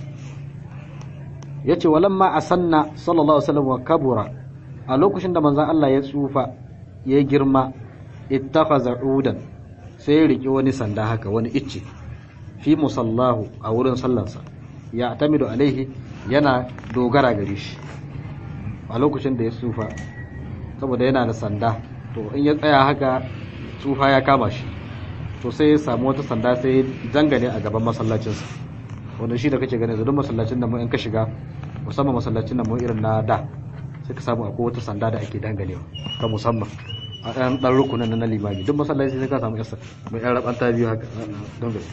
Yace walamma asanna sallallahu alaihi wasallam wa kabura, a lokacin da manzon Allah ya tsufa ya girma, ittakhaza udan, sai ya riki wani sanda haka, wani icce, fi musallahu, a wurin sallarsa, ya atamidu alaihi, yana dogara gare shi a lokacin da ya tsufa, saboda yana da sanda, to in ya tsaya haka tsufa ya kama shi, to sai ya samu wata sanda sai ya dangane a gaban masallacinsa, wanda shi da kake gane da duk masallacin da mu in ka shiga, musamman masallacin da mu irin na da, sai ka samu akwai wata sanda da ake danganewa ta musamman a ɗan ɗan rukunan na limami, duk masallaci sai ka samu yasa mai ɗan rabanta biyu haka dangane.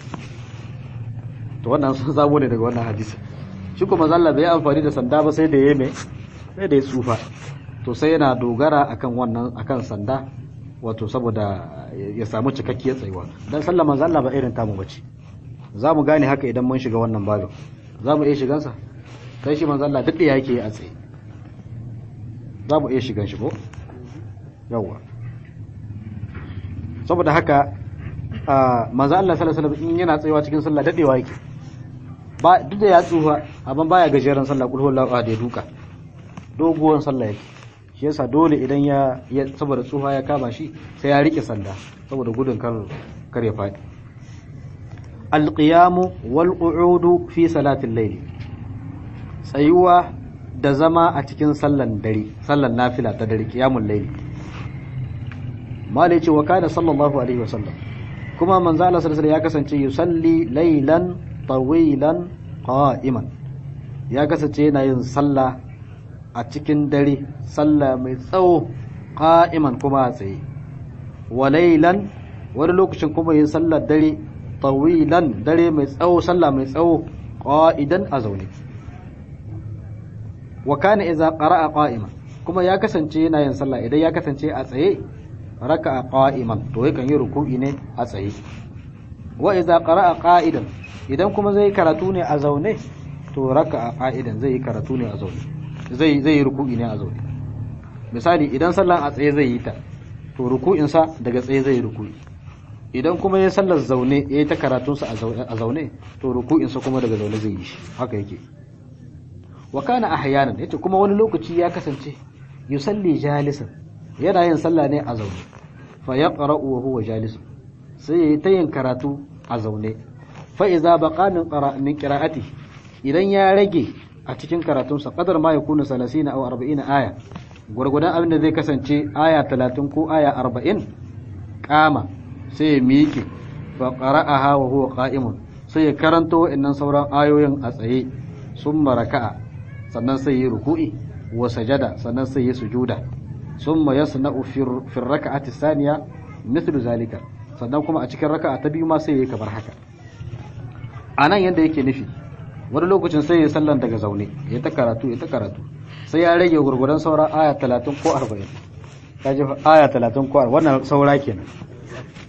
To wannan sun zabo ne daga wannan hadisi. Shi kuma Allah bai amfani da sanda ba sai da yayi mai sai da ya tsufa, to sai yana dogara akan wannan akan sanda, wato saboda ya samu cikakkiyar tsayuwa. Dan sallar manzo Allah ba irin tamu bace, za mu gane haka idan mun shiga wannan babin. Za mu iya shigansa sai shi manzo Allah dade yake a tsaye, za mu iya shigan shi ko yawa. Saboda haka manzo Allah sallallahu alaihi wasallam in yana tsayawa cikin sallah dadewa yake, ba duk da ya tsufa amma baya gajeren sallah, kul huwallahu ahad, ya duka doguwar sallah yake. Shi yasa dole idan ya saboda tsufa ya kama shi sai ya rike sanda saboda gudun kar kar ya fadi. Al-qiyamu wal qu'udu fi salatil layl, tsayuwa da zama a cikin sallan dare, sallan nafila ta dare, qiyamul layl. Malai ce wa kana sallallahu alaihi wasallam, kuma manzo Allah sallallahu alaihi wasallam ya kasance yusalli laylan tawilan qa'iman, ya kasance yana yin sallah a cikin dare, sallah mai tsawo, qa'iman kuma a tsaye, wa laylan, wani lokacin kuma yin sallar dare tawilan, dare mai tsawo, sallah mai tsawo, qa'idan, a zaune. Wa kana idza qara'a qa'iman, kuma ya kasance yana yin sallah idan ya kasance a tsaye, raka'a qa'iman, to yakan yi ruku'i ne a tsaye. Wa idza qara'a qa'idan, idan kuma zai karatu ne a zaune, to raka'a qa'idan, zai yi karatu ne a zaune, zai zai yi ruku'i ne a zaune. Misali idan sallan a tsaye zai yi ta, to ruku'in sa daga tsaye zai yi ruku'i. Idan kuma ya sallar zaune yayi ta karatun sa a zaune, to ruku'in sa kuma daga zaune zai yi shi, haka yake. Wa kana ahyanan, yace kuma wani lokaci ya kasance yusalli jalisan, yana yin sallah ne a zaune, fa yaqra'u wa huwa jalisun, sai yayi ta yin karatu a zaune. Fa idza baqa min qira'a min qira'ati, idan ya rage a cikin karatun sa qadar ma yakunu salasina aw arba'ina aya, gurgudan abin da zai kasance aya talatin ko aya arba'in, qama, sai ya miƙe, fa qara'aha wa huwa qa'imun, sai ya karanto wa'annan sauran ayoyin a tsaye, summa raka'a, sannan sai yi ruku'i, wa sajada, sannan sai yi sujuda, summa yasna'u fi raka'ati thaniya mithlu zalika, sannan kuma a cikin raka'a ta biyu ma sai yi kamar haka. Anan yanda yake nufi, wani lokacin sai ya sallan daga zaune, ya ta karatu, ya ta karatu, sai ya rage gurgudan sauran aya talatin ko arba'in. Kaji aya talatin ko arba'in, wannan saura kenan.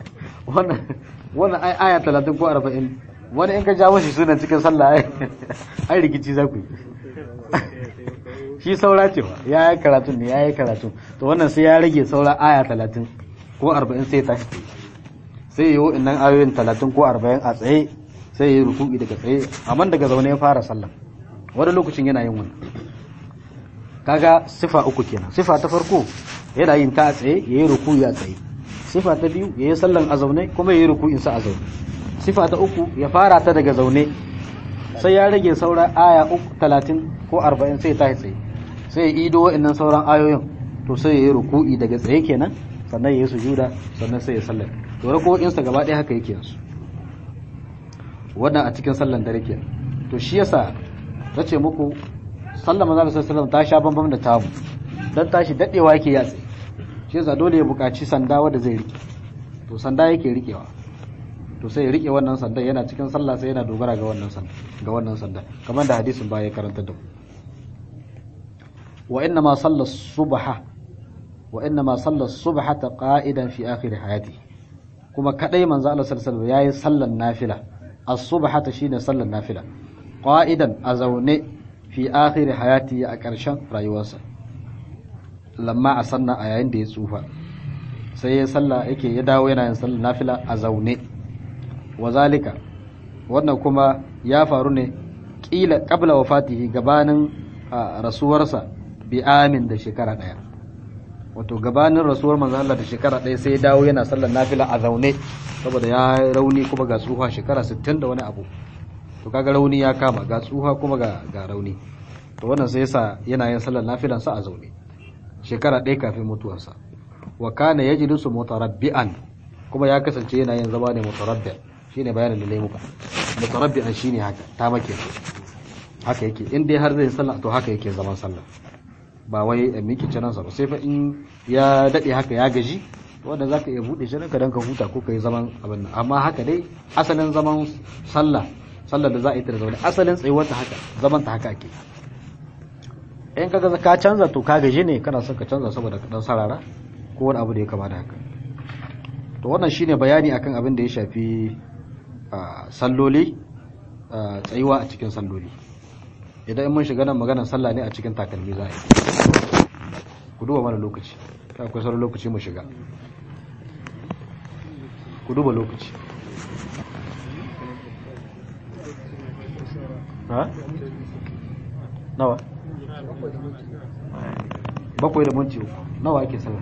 wannan wannan ai aya talatin ko arba'in wani in ka ja mashi sunan cikin sallah ai ai rikici za ku yi shi saura cewa ya yi karatun ne ya yi karatun to wannan sai ya rage saura aya talatin ko arba'in sai ta sai yi wa'innan ayoyin talatin ko arba'in a tsaye sai ya yi ruku'i daga tsaye amma daga zaune ya fara sallah wani lokacin yana yin wannan kaga sifa uku kenan sifa ta farko yana yin ta a tsaye ya yi ruku'i a tsaye sifa ta biyu ya yi sallan a zaune kuma ya yi ruku'in sa a zaune sifa ta uku ya fara ta daga zaune sai ya rage saura aya uku talatin ko arba'in sai ta tsaye sai ya ido wa'annan sauran ayoyin to sai ya yi ruku'i daga tsaye kenan sannan ya yi sujuda sannan sai ya sallar to rako'in sa gaba ɗaya haka yake yansu wannan a cikin sallan dare kenan to shi yasa nace muku sallar manzo sallallahu alaihi wasallam ta sha bambam da tamu dan tashi dadewa yake ya tsaye shi yasa dole ya buƙaci sanda wanda zai rike to sanda yake rikewa to sai ya rike wannan sandan yana cikin sallah sai yana dogara ga wannan sanda ga wannan sanda kamar da hadisin baya ya karanta da wa inna ma salla subha wa inna ma salla subhata qa'idan fi akhir hayati kuma kadai manzo Allah sallallahu alaihi wasallam yayi sallan nafila as-subhata shine sallan nafila qa'idan azawne fi akhir hayati a karshen rayuwarsa lamma asanna a yayin da ya tsufa sai ya salla yake ya dawo yana yin sallan nafila a zaune wazalika wannan kuma ya faru ne kila qabla wafatihi gabanin rasuwarsa bi amin da shekara daya wato gabanin rasuwar manzo Allah da shekara daya sai ya dawo yana sallar nafila a zaune saboda ya rauni kuma ga tsuha shekara sittin da wani abu to kaga rauni ya kama ga tsuha kuma ga ga rauni to wannan sai yasa yana yin sallar nafilan sa a zaune shekara daya kafin mutuwarsa wa kana yajlisu mutarabbi'an kuma ya kasance yana yin zama ne mutarabbi' shine bayanin da nayi muka mutarabbi'an shine haka ta make haka yake in dai har zai sallah to haka yake zaman sallah ba wai a miki canan sa ba sai fa in ya dade haka ya gaji wanda zaka iya bude shi ka dan ka huta ko kai zaman abin nan amma haka dai asalin zaman sallah sallar da za a yi ta zaune asalin tsayuwar ta haka zaman ta haka ake in kaga ka canza to ka gaji ne kana son ka canza saboda ka dan sarara ko wani abu da ya kama da haka to wannan shine bayani akan abin da ya shafi salloli tsayuwa a cikin salloli idan mun shiga nan maganar sallah ne a cikin takalmi za a yi ku duba mana lokaci ta akwai sauran lokaci mu shiga ku duba lokaci ha nawa bakwai da minti uku nawa ake sallah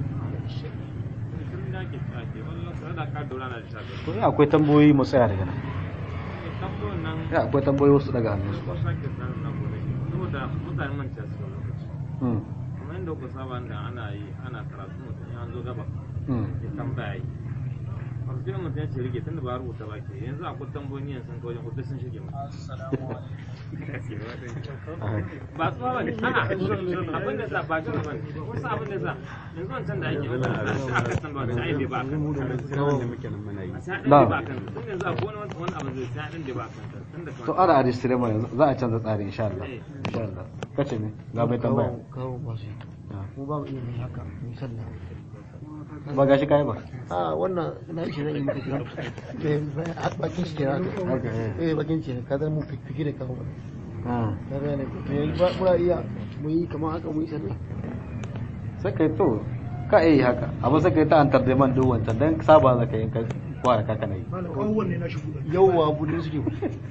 to ya akwai tambayoyi mu tsaya daga nan ya akwai tambayoyi wasu daga hannun su ba saboda mutane manta su lokaci kuma inda ku saba da ana yi ana karatu mutum ya zo gaba ya tambaya yi wasu jiran mutum ya ce rike tunda ba rubuta ba ke yanzu akwai tambayoyi yanzu sun kawai hudu sun shige ba ba su ba ne ana abin da za ba shi ba wasu abin da za yanzu wancan da ake aka tambaya da ai bai ba kan da muke nan muna yi ba ba kan tun yanzu akwai wani wani abu zai sai din da ba kan tunda to ana a distrema yanzu za a canza tsari insha Allah insha Allah kace ne ga mai tambaya kawo ba su mu ba mu iya yin haka mu sallah ba gashi kai ba a wannan na shi zan yi maka kira eh bakin shi kira eh bakin shi ka zan mu fikire kawo ah ka ga ne to yanzu ba mura iya mu yi kamar haka mu yi sallah sai kai to ka yi haka abu sai kai ta antar da man duk wancan dan saba zaka yin kai kwara kaka nayi yawwa budin suke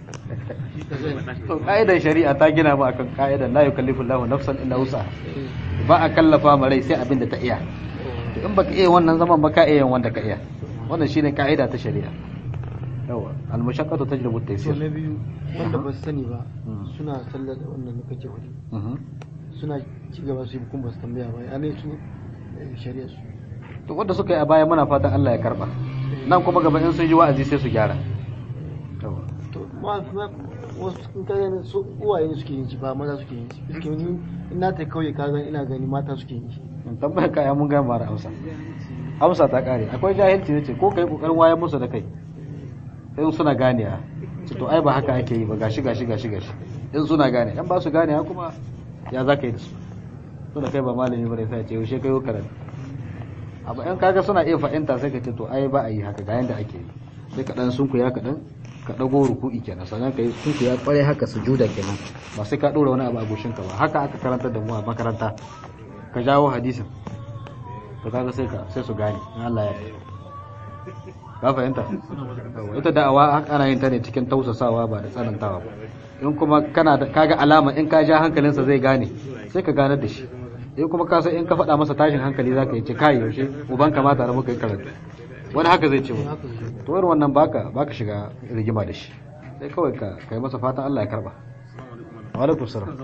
to kaidar shari'a ta gina mu akan kaidar la yukallifu Allahu nafsan illa wus'aha ba a kallafa ma rai sai abin da ta iya to in baka iya wannan zaman ba ka iya wanda ka iya wannan shine kaida ta shari'a yawa al-mushaqqatu tajlibu at-taysir to na biyu wanda ba su sani ba suna sallar da wannan da kake wani suna ci gaba su yi kuma ba su tambaya ba ya ne su shari'a su to wanda suka yi a baya muna fatan Allah ya karba nan kuma gaba in sun ji wa'azi sai su gyara yawa to ma wasu sun kaga su uwaye suke yin shi ba maza suke yin shi suke yin ina ta kauye ka ina gani mata suke yin shi in tambaya kaya mun gama da Hausa Hausa ta kare akwai jahilci ne ce ko kai kokarin wayar musu da kai in suna gane a ce to ai ba haka ake yi ba gashi gashi gashi gashi in suna gane dan ba su gane kuma ya zaka yi da su to da kai ba malami bane sai ce yaushe kai karatu amma in kaga suna iya fahimta sai ka ce to ai ba a yi haka ga yanda ake yi sai ka dan sunkuya ka dan ka dago ruku'i kenan sannan kai sunkuya kware haka sujuda kenan ba sai ka dora wani abu a goshin ka ba haka aka karanta da mu a makaranta ka jawo hadisin to kaga sai ka sai su gane in Allah ya yi ka fahimta ita da'awa ana yin ta ne cikin tausasawa ba da tsanantawa ba in kuma kana da kaga alama in ka ja hankalinsa zai gane sai ka ganar da shi in kuma ka san in ka faɗa masa tashin hankali zaka yi ce kai yaushe uban kamata da muka yi karatu wani haka zai ce mu to irin wannan baka baka shiga rigima da shi sai kawai ka kai masa fatan Allah ya karba wa alaikum salam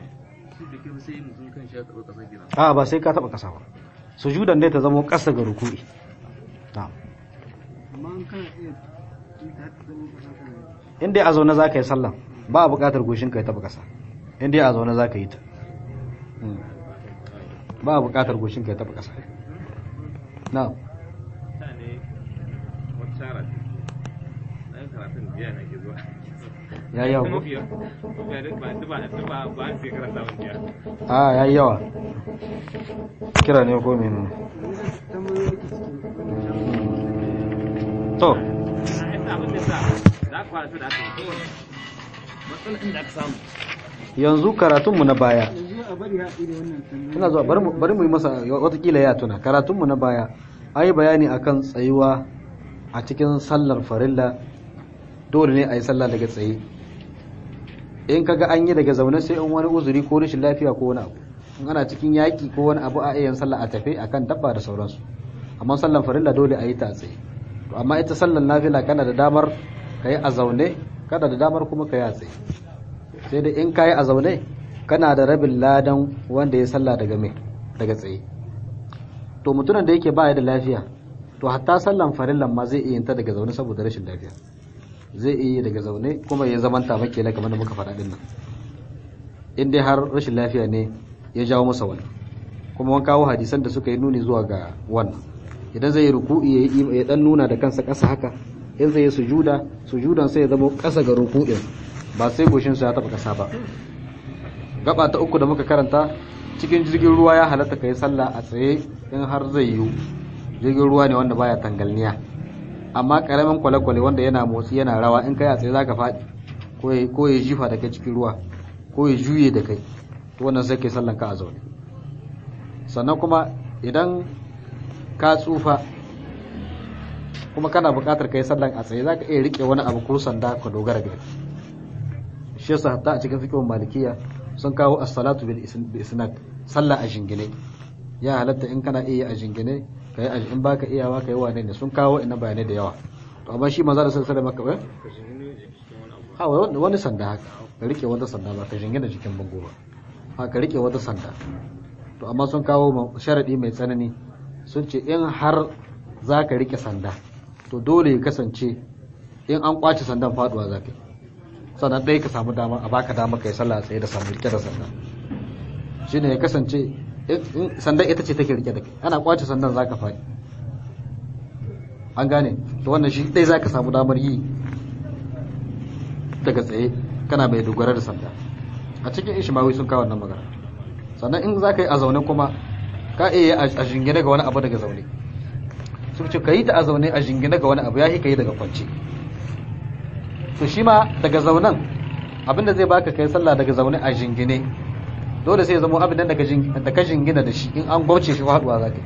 a ba sai ka taba kasa ba sujudan dai ta zama kasa ga ruku'i na'am in dai a zaune za ka yi sallah ba a buƙatar goshin ka ya taɓa ƙasa in dai a zaune za ka yi ta ba a buƙatar goshin ka ya taɓa ƙasa na ya yi yawa a ya yi yawa kira ne ko menu to yanzu karatunmu na baya ina zuwa bari mu yi masa watakila ya tuna karatunmu na baya an yi bayani akan tsayuwa a cikin sallar farilla dole ne a yi sallah daga tsaye in kaga an yi daga zaune sai in wani uzuri ko rashin lafiya ko wani abu in ana cikin yaki ko wani abu a iya sallah a tafe akan dabba da sauransu amma sallar farilla dole a yi ta tsaye to amma ita sallar nafila kana da damar kai a zaune kana da damar kuma kai a tsaye sai da in kai a zaune kana da rabin ladan wanda ya sallah daga me daga tsaye to mutumin da yake baya da lafiya to hatta sallan farillan ma zai iya yin ta daga zaune saboda rashin lafiya zai iya daga zaune kuma ya zamanta make la kamar da muka faɗa din nan in dai har rashin lafiya ne ya jawo masa wani kuma mun kawo hadisan da suka yi nuni zuwa ga wannan idan zai yi ruku'i ya dan nuna da kansa ƙasa haka in zai yi sujuda sujudan sai ya zama ƙasa ga ruku'in ba sai goshin sa ya taba ƙasa ba gaba ta uku da muka karanta cikin jirgin ruwa ya halatta kai sallah a tsaye in har zai yi jirgin ruwa ne wanda baya tangalniya amma karamin kwale-kwale wanda yana motsi yana rawa in kai a tsaye zaka faɗi ko ya ko ya jifa da kai cikin ruwa ko ya juye da kai to wannan sai kai sallan ka a zaune sannan kuma idan ka tsufa kuma kana buƙatar kai sallan a tsaye zaka iya rike wani abu ko sanda ka dogara ga shi yasa hatta a cikin fiqhun malikiya sun kawo as-salatu bil isnad sallah a jingine ya halatta in kana iya a jingine kai a in baka iyawa kai wane ne sun kawo ina bayanai da yawa to amma shi manzo da sallallahu alaihi wasallam ha wani sanda haka ka rike wata sanda ba ka jingina jikin bango ba ha ka rike wata sanda to amma sun kawo sharadi mai tsanani sun ce in har za ka rike sanda to dole ya kasance in an kwace sandan faduwa za ka yi sannan ɗaya ka samu dama a baka dama ka yi sallah a tsaye da samu rike da sanda shi ne ya kasance sandan ita ce take rike da kai ana kwace sandan za ka faɗi an gane to wannan shi ɗaya za ka samu damar yi daga tsaye kana mai dogara da sanda a cikin ishimawi sun kawo wannan magana sannan in za ka yi a zaune kuma ka iya a jingine ga wani abu daga zaune sun ce ka yi ta a zaune a jingine ga wani abu ya yi ka yi daga kwance to shi ma daga zaunen abinda zai baka kai sallah daga zaune a jingine dole sai ya zama abin da ka jingina da shi in an gwabce shi faduwa za ka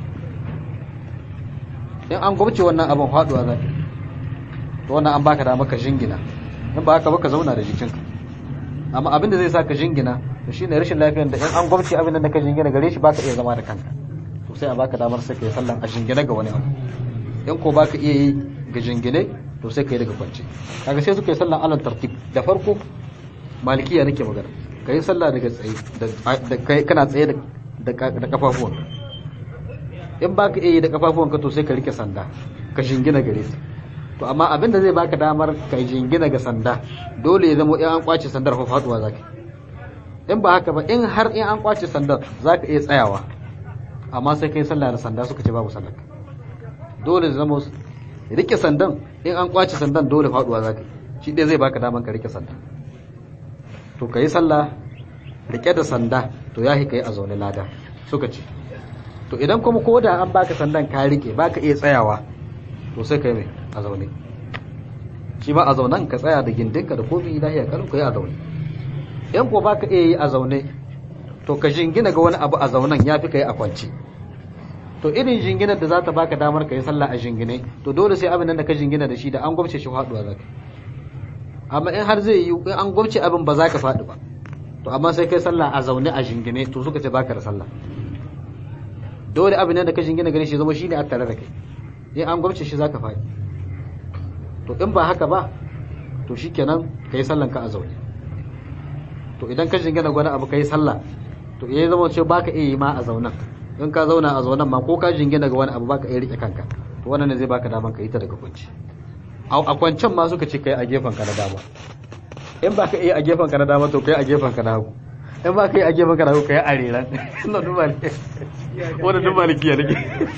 in an gwabce wannan abin faduwa za ka to wannan an baka dama ka jingina in ba haka ba ka zauna da jikinka amma abin da zai sa ka jingina to shine rashin lafiyar da in an gwabce abin da ka jingina gare shi baka iya zama da kanka to sai a baka damar sai kai sallan a jingine ga wani abu in ko baka iya yi ga jingine to sai kai daga kwance kaga sai suka yi sallan alal tartib da farko malikiya nake magana kai sallah daga tsaye da kai kana tsaye da da kafafuwan in baka iya yi da kafafuwan ka to sai ka rike sanda ka jingina gare ta to amma abin da zai baka damar ka jingina ga sanda dole ya zama in an kwace sandar fa faduwa zaka in ba haka ba in har in an kwace sandar zaka iya tsayawa amma sai kai sallah da sanda suka ce babu sallah dole zama rike sandan in an kwace sandan dole faduwa zaka shi dai zai baka daman ka rike sandan to kai sallah rike da sanda to yahi kai a zaune lada suka ce to idan kuma ko da an baka sandan ka rike baka iya tsayawa to sai kai mai a zaune shi ma a zaunan ka tsaya da gindinka da komai lahiya kalin ku yi a zaune in ko baka iya yi a zaune to ka jingina ga wani abu a zaunan yafi kai a kwance to irin jinginar da za ta baka damar ka yi sallah a jingine to dole sai abin nan da ka jingina da shi da an gwamce shi faduwa zaka amma in har zai yi in an gwamce abin ba za ka faɗi ba to amma sai kai sallah a zaune a jingine to suka ce baka da sallah dole abin nan da ka jingina gare shi zama shine a tare da kai in an gwamce shi zaka faɗi to in ba haka ba to shikenan kai sallan ka a zaune to idan ka jingina gwani abu kai sallah to yayin zama ce baka iya yi ma a zaunan in ka zauna a zaunan ma ko ka jingina ga wani abu baka iya rike kanka to wannan ne zai baka daman ka yi ta daga kwanci a kwancen ma suka ce kai a gefen ka na dama in baka iya a gefen ka na dama to kai a gefen ka na hagu in baka iya a gefen ka na hagu kai a reran ina duba ne wannan duk malikiya nake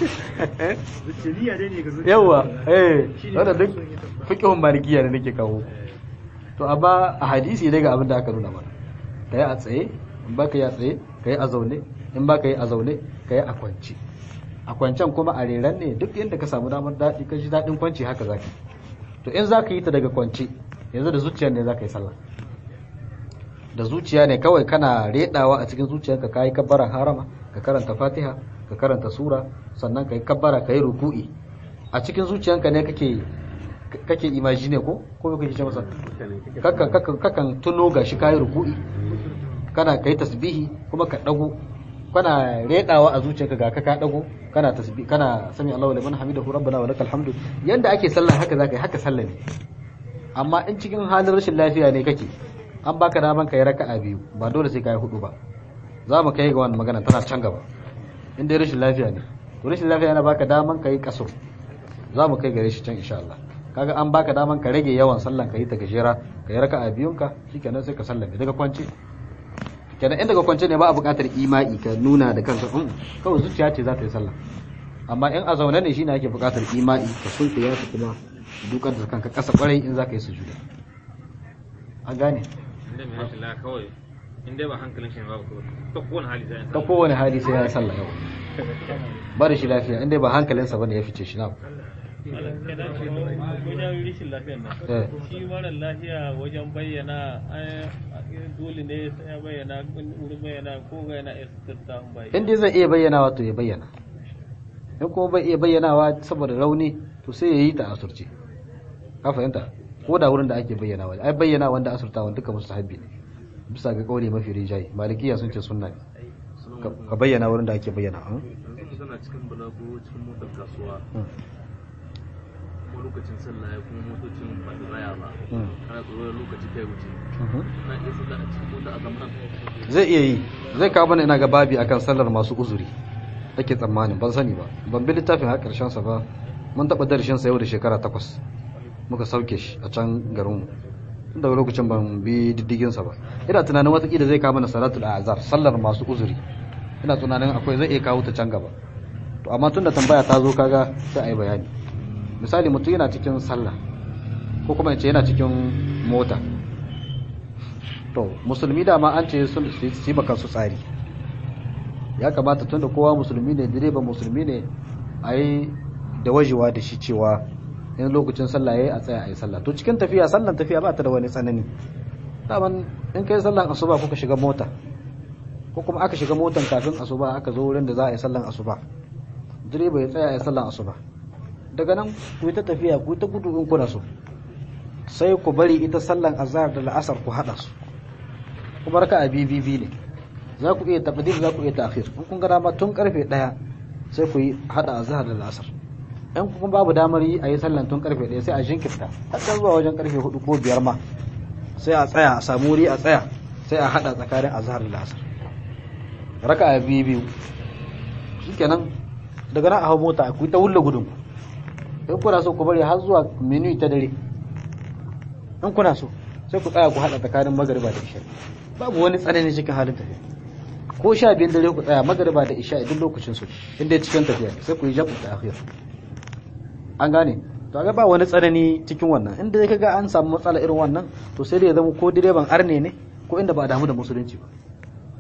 yawa eh wannan duk fiqhun malikiya ne nake kawo to amma a hadisi dai ga abin da aka nuna mana kai a tsaye in baka yi a tsaye kai a zaune in baka yi a zaune kai a kwanci a kwancen kuma a reran ne duk inda ka samu damar daɗi ka ji daɗin kwanci haka zaka to in zaka yi ta daga kwanci yanzu da zuciyar ne zaka yi sallah da zuciya ne kawai kana redawa a cikin zuciyarka kai kabbara harama ka karanta fatiha ka karanta sura sannan kai kabbara kai ruku'i a cikin zuciyarka ne kake kake imagine ko ko kake ce masa kakan kakan kakan tuno gashi kai ruku'i kana kai tasbihi kuma ka dago kana redawa a zuciyarka ga ka ka dago kana tasbih kana sami Allahu liman hamidahu rabbana wa lakal hamdu yanda ake sallah haka zaka yi haka sallah ne amma in cikin halin rashin lafiya ne kake an baka daman kai raka'a biyu ba dole sai kai hudu ba za mu kai ga wannan magana tana can gaba in dai rashin lafiya ne to rashin lafiya yana baka daman kai kasur za mu kai gare shi can insha Allah kaga an baka daman ka rage yawan sallan kai ta gajera kai raka'a biyunka shikenan sai ka sallame daga kwance kenan in daga kwance ne ba a buƙatar imai ka nuna da kanka um kawai zuciya ce za ta yi sallah amma in a zaune ne shine ake buƙatar imai ka sunkuya ka kuma dukar da kanka kasa kwarai in za ka yi sujuda an gane inda mai rashin lafiya kawai inda ba hankalin shi ba ko ta kowane hali sai ta kowane hali sai ya sallah yau ba da shi lafiya inda ba hankalinsa bane ya fice shi na wajen rishin lafiyar nan shi mara lafiya wajen bayyana dole ne ya bayyana wurin bayyana ko ga yana istirta bai in dai zai iya bayyana wato ya bayyana in kuma bai iya bayyanawa saboda rauni to sai ya yi ta asurce ka fahimta ko da wurin da ake bayyanawa ai bayyana wanda asurtawan duka musu sahabbi ne bisa ga kauli mafi rijai malikiya sun ce sunna ne ka bayyana wurin da ake bayyana an suna cikin balago cikin motar kasuwa lokacin sallah ya kuma motocin ba da raya ba ana tsoron lokaci kai wuce na iya sallah a cikin mota a zamanan zai iya yi zai kawo bane ina ga babi akan sallar masu uzuri ake tsammanin ban sani ba ban bi littafin har karshen sa ba mun taba darshin sa yau da shekara takwas muka sauke shi a can garin mu daga lokacin ban bi diddigin sa ba ina tunanin wata kila zai kawo mana salatul azhar sallar masu uzuri ina tunanin akwai zai iya kawo ta can gaba to amma tunda tambaya ta zo kaga sai ayi bayani misali mutum yana cikin sallah ko kuma yace yana cikin mota to musulmi da ma an ce su yi baka su tsari ya kamata tunda kowa musulmi ne direba musulmi ne ayi da wajewa da shi cewa in lokacin sallah yayi a tsaya ayi sallah to cikin tafiya sallan tafiya ba ta da wani tsanani daman in kai sallan asuba kuka shiga mota ko kuma aka shiga motan kafin asuba aka zo wurin da za a yi sallan asuba direba ya tsaya ayi sallan asuba daga nan ku ta tafiya ku ta gudu in kuna so sai ku bari ita sallan azhar da la'asar ku hada su kuma raka'a bibi ne za ku iya taqdim za ku iya ta'khir in kun ga dama tun karfe ɗaya sai ku yi hada azhar da la'asar in kun babu damar yi ayi sallan tun karfe ɗaya sai a jinkirta har zuwa wajen karfe hudu ko biyar ma sai a tsaya a samu wuri a tsaya sai a hada tsakanin azhar da la'asar raka'a bibi shikenan daga nan a hawo mota ku ta wulla gudun in kuna so ku bari har zuwa menu ta dare in kuna so sai ku tsaya ku hada tsakanin magariba da isha babu wani tsanani cikin halin tafiya ko sha biyun dare ku tsaya magariba da isha duk lokacin su inda cikin tafiya sai ku yi jabu ta akhir an gane to ga ba wani tsanani cikin wannan inda kaga an samu matsala irin wannan to sai dai ya zama ko direban arne ne ko inda ba a damu da musulunci ba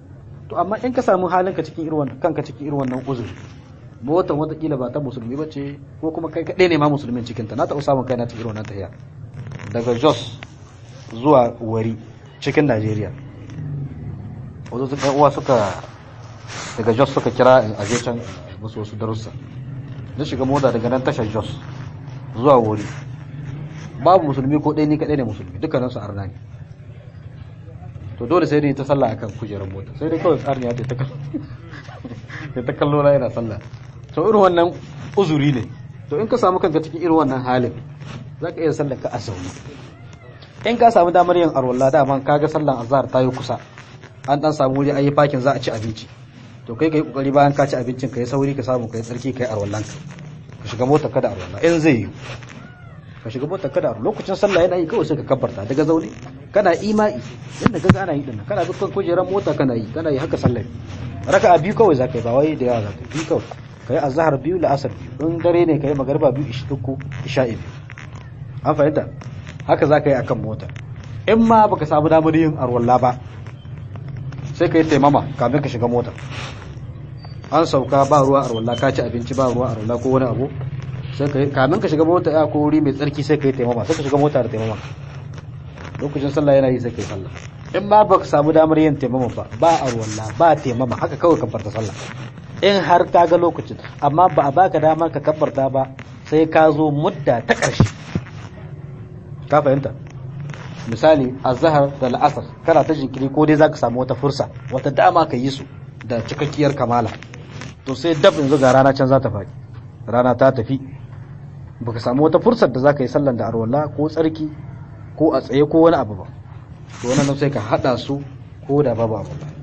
to amma in ka samu halinka cikin irin wannan kanka cikin irin wannan uzuri motar watakila ba ta musulmi ba ce ko kuma kai kaɗai ne ma musulmin cikinta na taɓa samun kai na cikin irin wannan tahiya daga Jos zuwa Wari cikin Najeriya wasu suka uwa suka daga Jos suka kira in aje can musu wasu darussa na shiga mota daga nan tashar Jos zuwa Wari babu musulmi ko ɗaya ni kaɗai ne musulmi dukkanin su arna ne to dole sai dai ta sallah akan kujerar mota sai dai kawai arniya ta ta ta kallo na yana sallah to irin wannan uzuri ne to in ka samu kanka cikin irin wannan halin zaka iya sallar ka a sauri in ka samu damar yin arwalla dama kaga sallan azhar ta yi kusa an dan samu wuri ayi fakin za a ci abinci to kai kai kokari bayan ka ci abincin kai sauri ka samu kai tsarki kai arwallan ka ka shiga motar ka da arwalla in zai yi ka shiga motar ka da arwalla lokacin sallah yana yi kawai sai ka kabbarta daga zaune kana imai yanda kaga ana yi din kana dukkan kujeran mota kana yi kana yi haka sallah raka'a biyu kawai zakai ba wai da yawa zakai biyu kawai kai azhar biyu la'asar biyu in dare ne kai magriba biyu ishi uku isha'i biyu an fahimta haka zakai akan mota in ma baka samu damar yin arwalla ba sai kai taimama kamin ka shiga mota an sauka ba ruwa arwalla ka ci abinci ba ruwa arwalla ko wani abu sai kai kamin ka shiga mota ya ko wuri mai tsarki sai kai taimama sai ka shiga mota da taimama lokacin sallah yana yi sai kai sallah in ma baka samu damar yin taimama ba ba arwalla ba taimama haka kawai ka farta sallah in har ka ga lokacin amma ba a baka damar ka kabbarta ba sai ka zo mudda ta ƙarshe ka fahimta misali azhar da la'asar kana ta jinkiri ko dai zaka samu wata fursa wata dama ka yi su da cikakkiyar kamala to sai dab yanzu ga rana can za ta faɗi rana ta tafi baka samu wata fursar da zaka yi sallan da arwalla ko tsarki ko a tsaye ko wani abu ba to wannan sai ka hada su ko da ba ba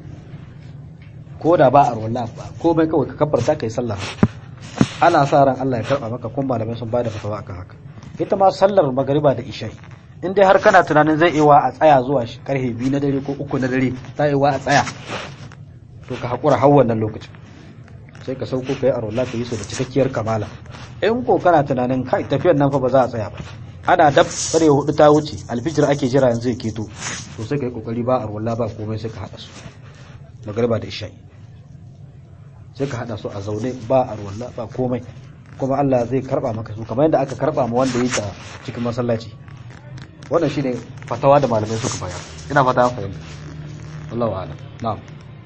ko da ba arwalla ba ko bai kawai ka kabbarta kai sallah ana sa ran Allah ya karba maka kuma malamai sun bada fatawa akan haka ita ma sallar magriba da isha'i in dai har kana tunanin zai iwa a tsaya zuwa karfe biyu na dare ko uku na dare ta iwa a tsaya to ka hakura har wannan lokacin sai ka sauko kai arwalla ka yi su da cikakkiyar kamala in ko kana tunanin kai tafiyar nan fa ba za a tsaya ba ana dab kare hudu ta wuce alfijir ake jira yanzu ya keto to sai kai kokari ba arwalla ba komai sai ka hada su magriba da isha'i sai ka hada su a zaune ba arwalla ba komai kuma Allah zai karba maka su kamar yadda aka karba ma wanda yake cikin masallaci wannan shine fatawa da malamai suka bayar ina fata an fahimta wallahu a'lam na'am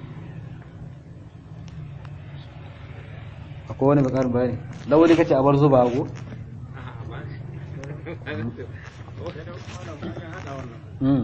akwai wani bakarin bayani lawali kace a bar zuba go mm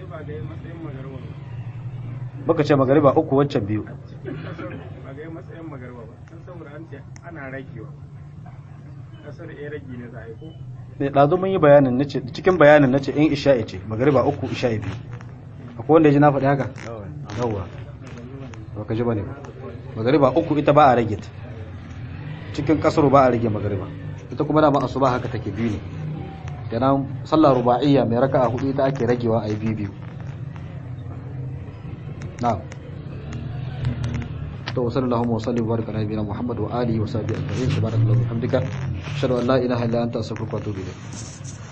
baka ce magariba uku wancan biyu ba ga matsayin magariba ba dan saboda an ce ana ragewa kasar eh rage ne za a yi ko ne dazu mun yi bayanin nace cikin bayanin nace in isha'i ce magariba uku isha'i biyu akwai wanda yaji na faɗi haka yawa ba ka ji bane magariba uku ita ba a rage ta cikin kasar ba a rage magariba ita kuma da ma asuba haka take biyu ne kenan sallar ruba'iyya mai raka'a hudu ita ake ragewa a yi biyu biyu na'am to sallallahu alaihi wa baraka nabiyina muhammad wa alihi wa sahbihi ajma'in subhanallahi wa bihamdika ashhadu an la ilaha illa anta astaghfiruka wa atubu ilayk